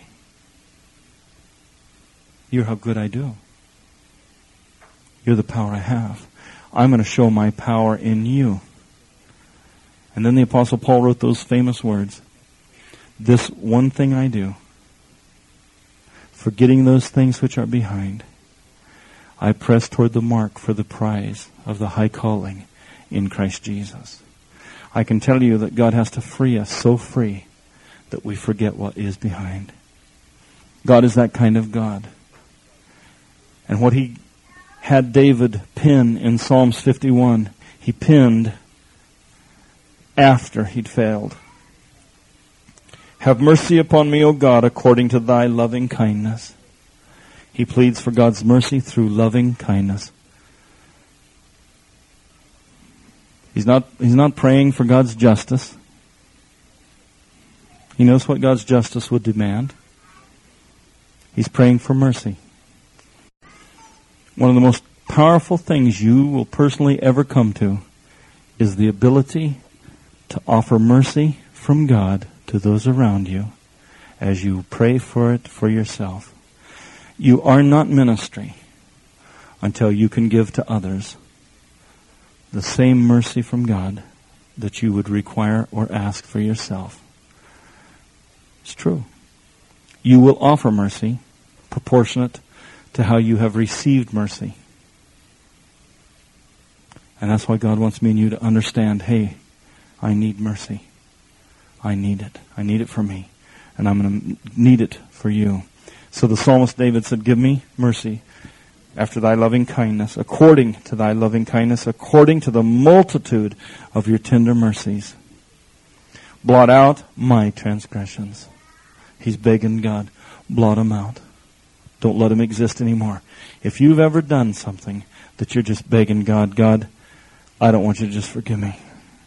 You're how good I do. You're the power I have. I'm going to show my power in you. And then the Apostle Paul wrote those famous words, this one thing I do, forgetting those things which are behind, I press toward the mark for the prize of the high calling in Christ Jesus. I can tell you that God has to free us so free that we forget what is behind. God is that kind of God. And what he had David pin in Psalms 51, he pinned after he'd failed. Have mercy upon me, O God, according to thy loving kindness. He pleads for God's mercy through loving kindness. He's not praying for God's justice. He knows what God's justice would demand. He's praying for mercy. One of the most powerful things you will personally ever come to is the ability to offer mercy from God to those around you as you pray for it for yourself. You are not ministry until you can give to others the same mercy from God that you would require or ask for yourself. It's true. You will offer mercy proportionate to how you have received mercy. And that's why God wants me and you to understand, hey, I need mercy. I need it. I need it for me. And I'm going to need it for you. So the psalmist David said, give me mercy after thy loving kindness, according to thy loving kindness, according to the multitude of your tender mercies. Blot out my transgressions. He's begging God, blot them out. Don't let them exist anymore. If you've ever done something that you're just begging God, God, I don't want you to just forgive me.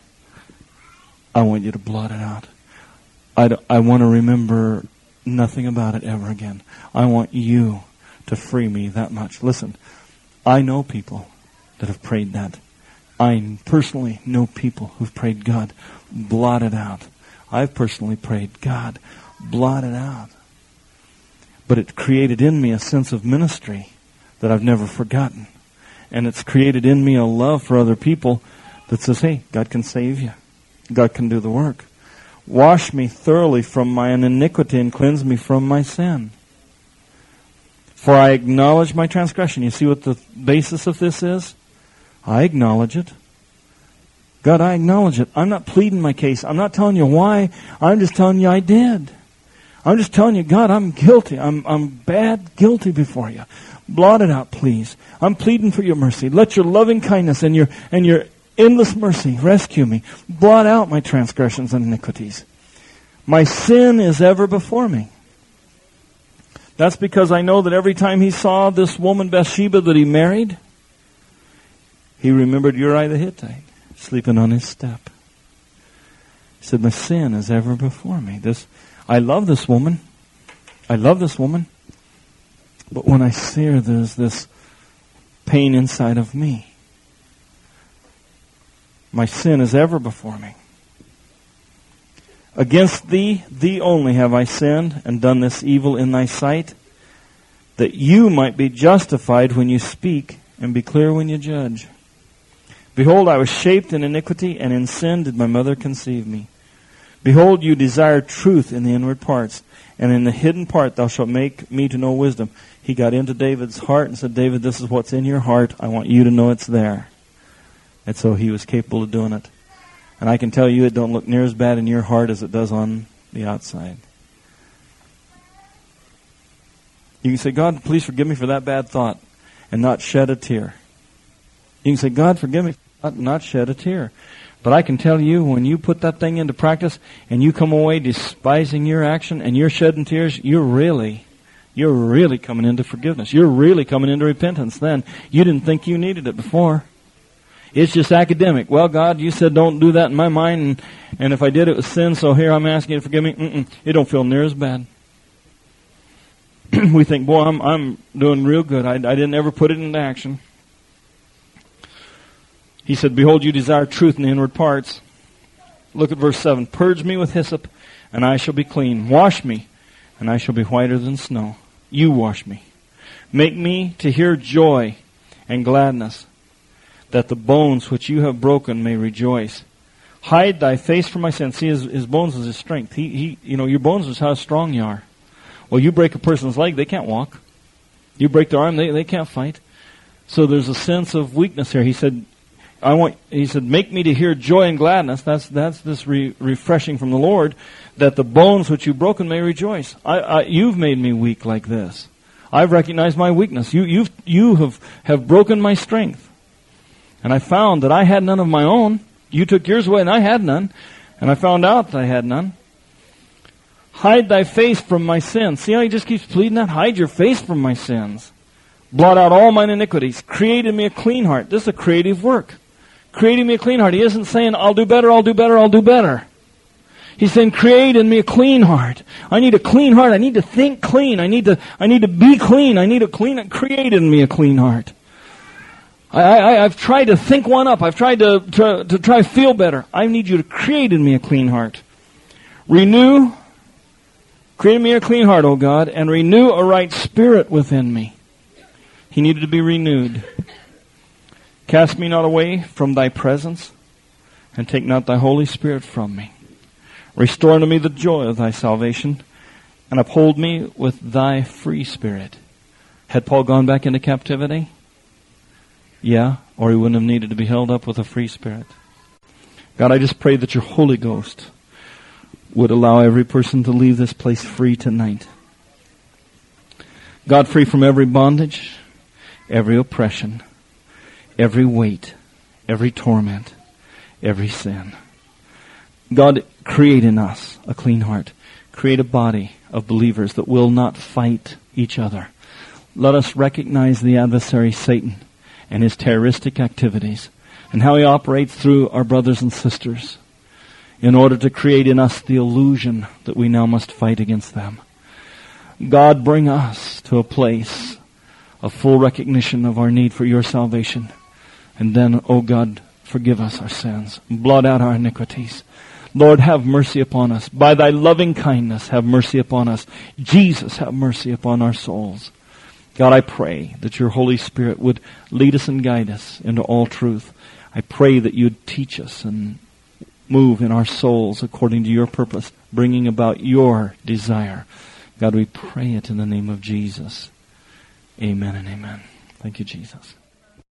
I want you to blot it out. I want to remember nothing about it ever again. I want you to free me that much. Listen, I know people that have prayed that. I personally know people who've prayed, God, blot it out. I've personally prayed, God, blot it out. But it created in me a sense of ministry that I've never forgotten. And it's created in me a love for other people that says, hey, God can save you. God can do the work. Wash me thoroughly from my iniquity and cleanse me from my sin. For I acknowledge my transgression. You see what the basis of this is? I acknowledge it. God, I acknowledge it. I'm not pleading my case. I'm not telling you why. I'm just telling you I did. I'm just telling you, God, I'm guilty. I'm bad, guilty before you. Blot it out, please. I'm pleading for your mercy. Let your loving kindness and your endless mercy rescue me. Blot out my transgressions and iniquities. My sin is ever before me. That's because I know that every time he saw this woman Bathsheba that he married, he remembered Uriah the Hittite sleeping on his step. He said, my sin is ever before me. I love this woman. I love this woman. But when I see her, there's this pain inside of me. My sin is ever before me. Against thee only have I sinned and done this evil in thy sight, that you might be justified when you speak and be clear when you judge. Behold, I was shaped in iniquity, and in sin did my mother conceive me. Behold, you desire truth in the inward parts, and in the hidden part thou shalt make me to know wisdom. He got into David's heart and said, David, this is what's in your heart. I want you to know it's there. And so he was capable of doing it. And I can tell you it don't look near as bad in your heart as it does on the outside. You can say, God, please forgive me for that bad thought, and not shed a tear. You can say, God, forgive me for not shed a tear. But I can tell you, when you put that thing into practice, and you come away despising your action, and you're shedding tears, you're really coming into forgiveness. You're really coming into repentance then. You didn't think you needed it before. It's just academic. Well, God, you said don't do that in my mind, and if I did, it was sin, so here I'm asking you to forgive me. It don't feel near as bad. We think, boy, I'm doing real good. I didn't ever put it into action. He said, behold, you desire truth in the inward parts. Look at verse 7. Purge me with hyssop, and I shall be clean. Wash me, and I shall be whiter than snow. You wash me. Make me to hear joy and gladness, that the bones which you have broken may rejoice. Hide thy face from my sin. See, his bones is his strength. Your bones is how strong you are. Well, you break a person's leg, they can't walk. You break their arm, they can't fight. So there's a sense of weakness here. He said, make me to hear joy and gladness. That's this refreshing from the Lord, that the bones which you've broken may rejoice. You've made me weak like this. I've recognized my weakness. You have broken my strength. And I found that I had none of my own. You took yours away and I had none. And I found out that I had none. Hide thy face from my sins. See how he just keeps pleading that? Hide your face from my sins. Blot out all mine iniquities. Create in me a clean heart. This is a creative work. Create in me a clean heart. He isn't saying, I'll do better, I'll do better, I'll do better. He's saying, create in me a clean heart. I need a clean heart. I need to think clean. I need to be clean. I need create in me a clean heart. I've tried to think one up. I've tried to try to feel better. I need you to create in me a clean heart. Create in me a clean heart, O God, and renew a right spirit within me. He needed to be renewed. Cast me not away from thy presence, and take not thy Holy Spirit from me. Restore unto me the joy of thy salvation, and uphold me with thy free spirit. Had Paul gone back into captivity? Yeah, or he wouldn't have needed to be held up with a free spirit. God, I just pray that your Holy Ghost would allow every person to leave this place free tonight. God, free from every bondage, every oppression, every weight, every torment, every sin. God, create in us a clean heart. Create a body of believers that will not fight each other. Let us recognize the adversary Satan and his terroristic activities and how he operates through our brothers and sisters in order to create in us the illusion that we now must fight against them. God, bring us to a place of full recognition of our need for your salvation. And then, oh God, forgive us our sins. Blot out our iniquities. Lord, have mercy upon us. By thy loving kindness, have mercy upon us. Jesus, have mercy upon our souls. God, I pray that your Holy Spirit would lead us and guide us into all truth. I pray that you'd teach us and move in our souls according to your purpose, bringing about your desire. God, we pray it in the name of Jesus. Amen and amen. Thank you, Jesus.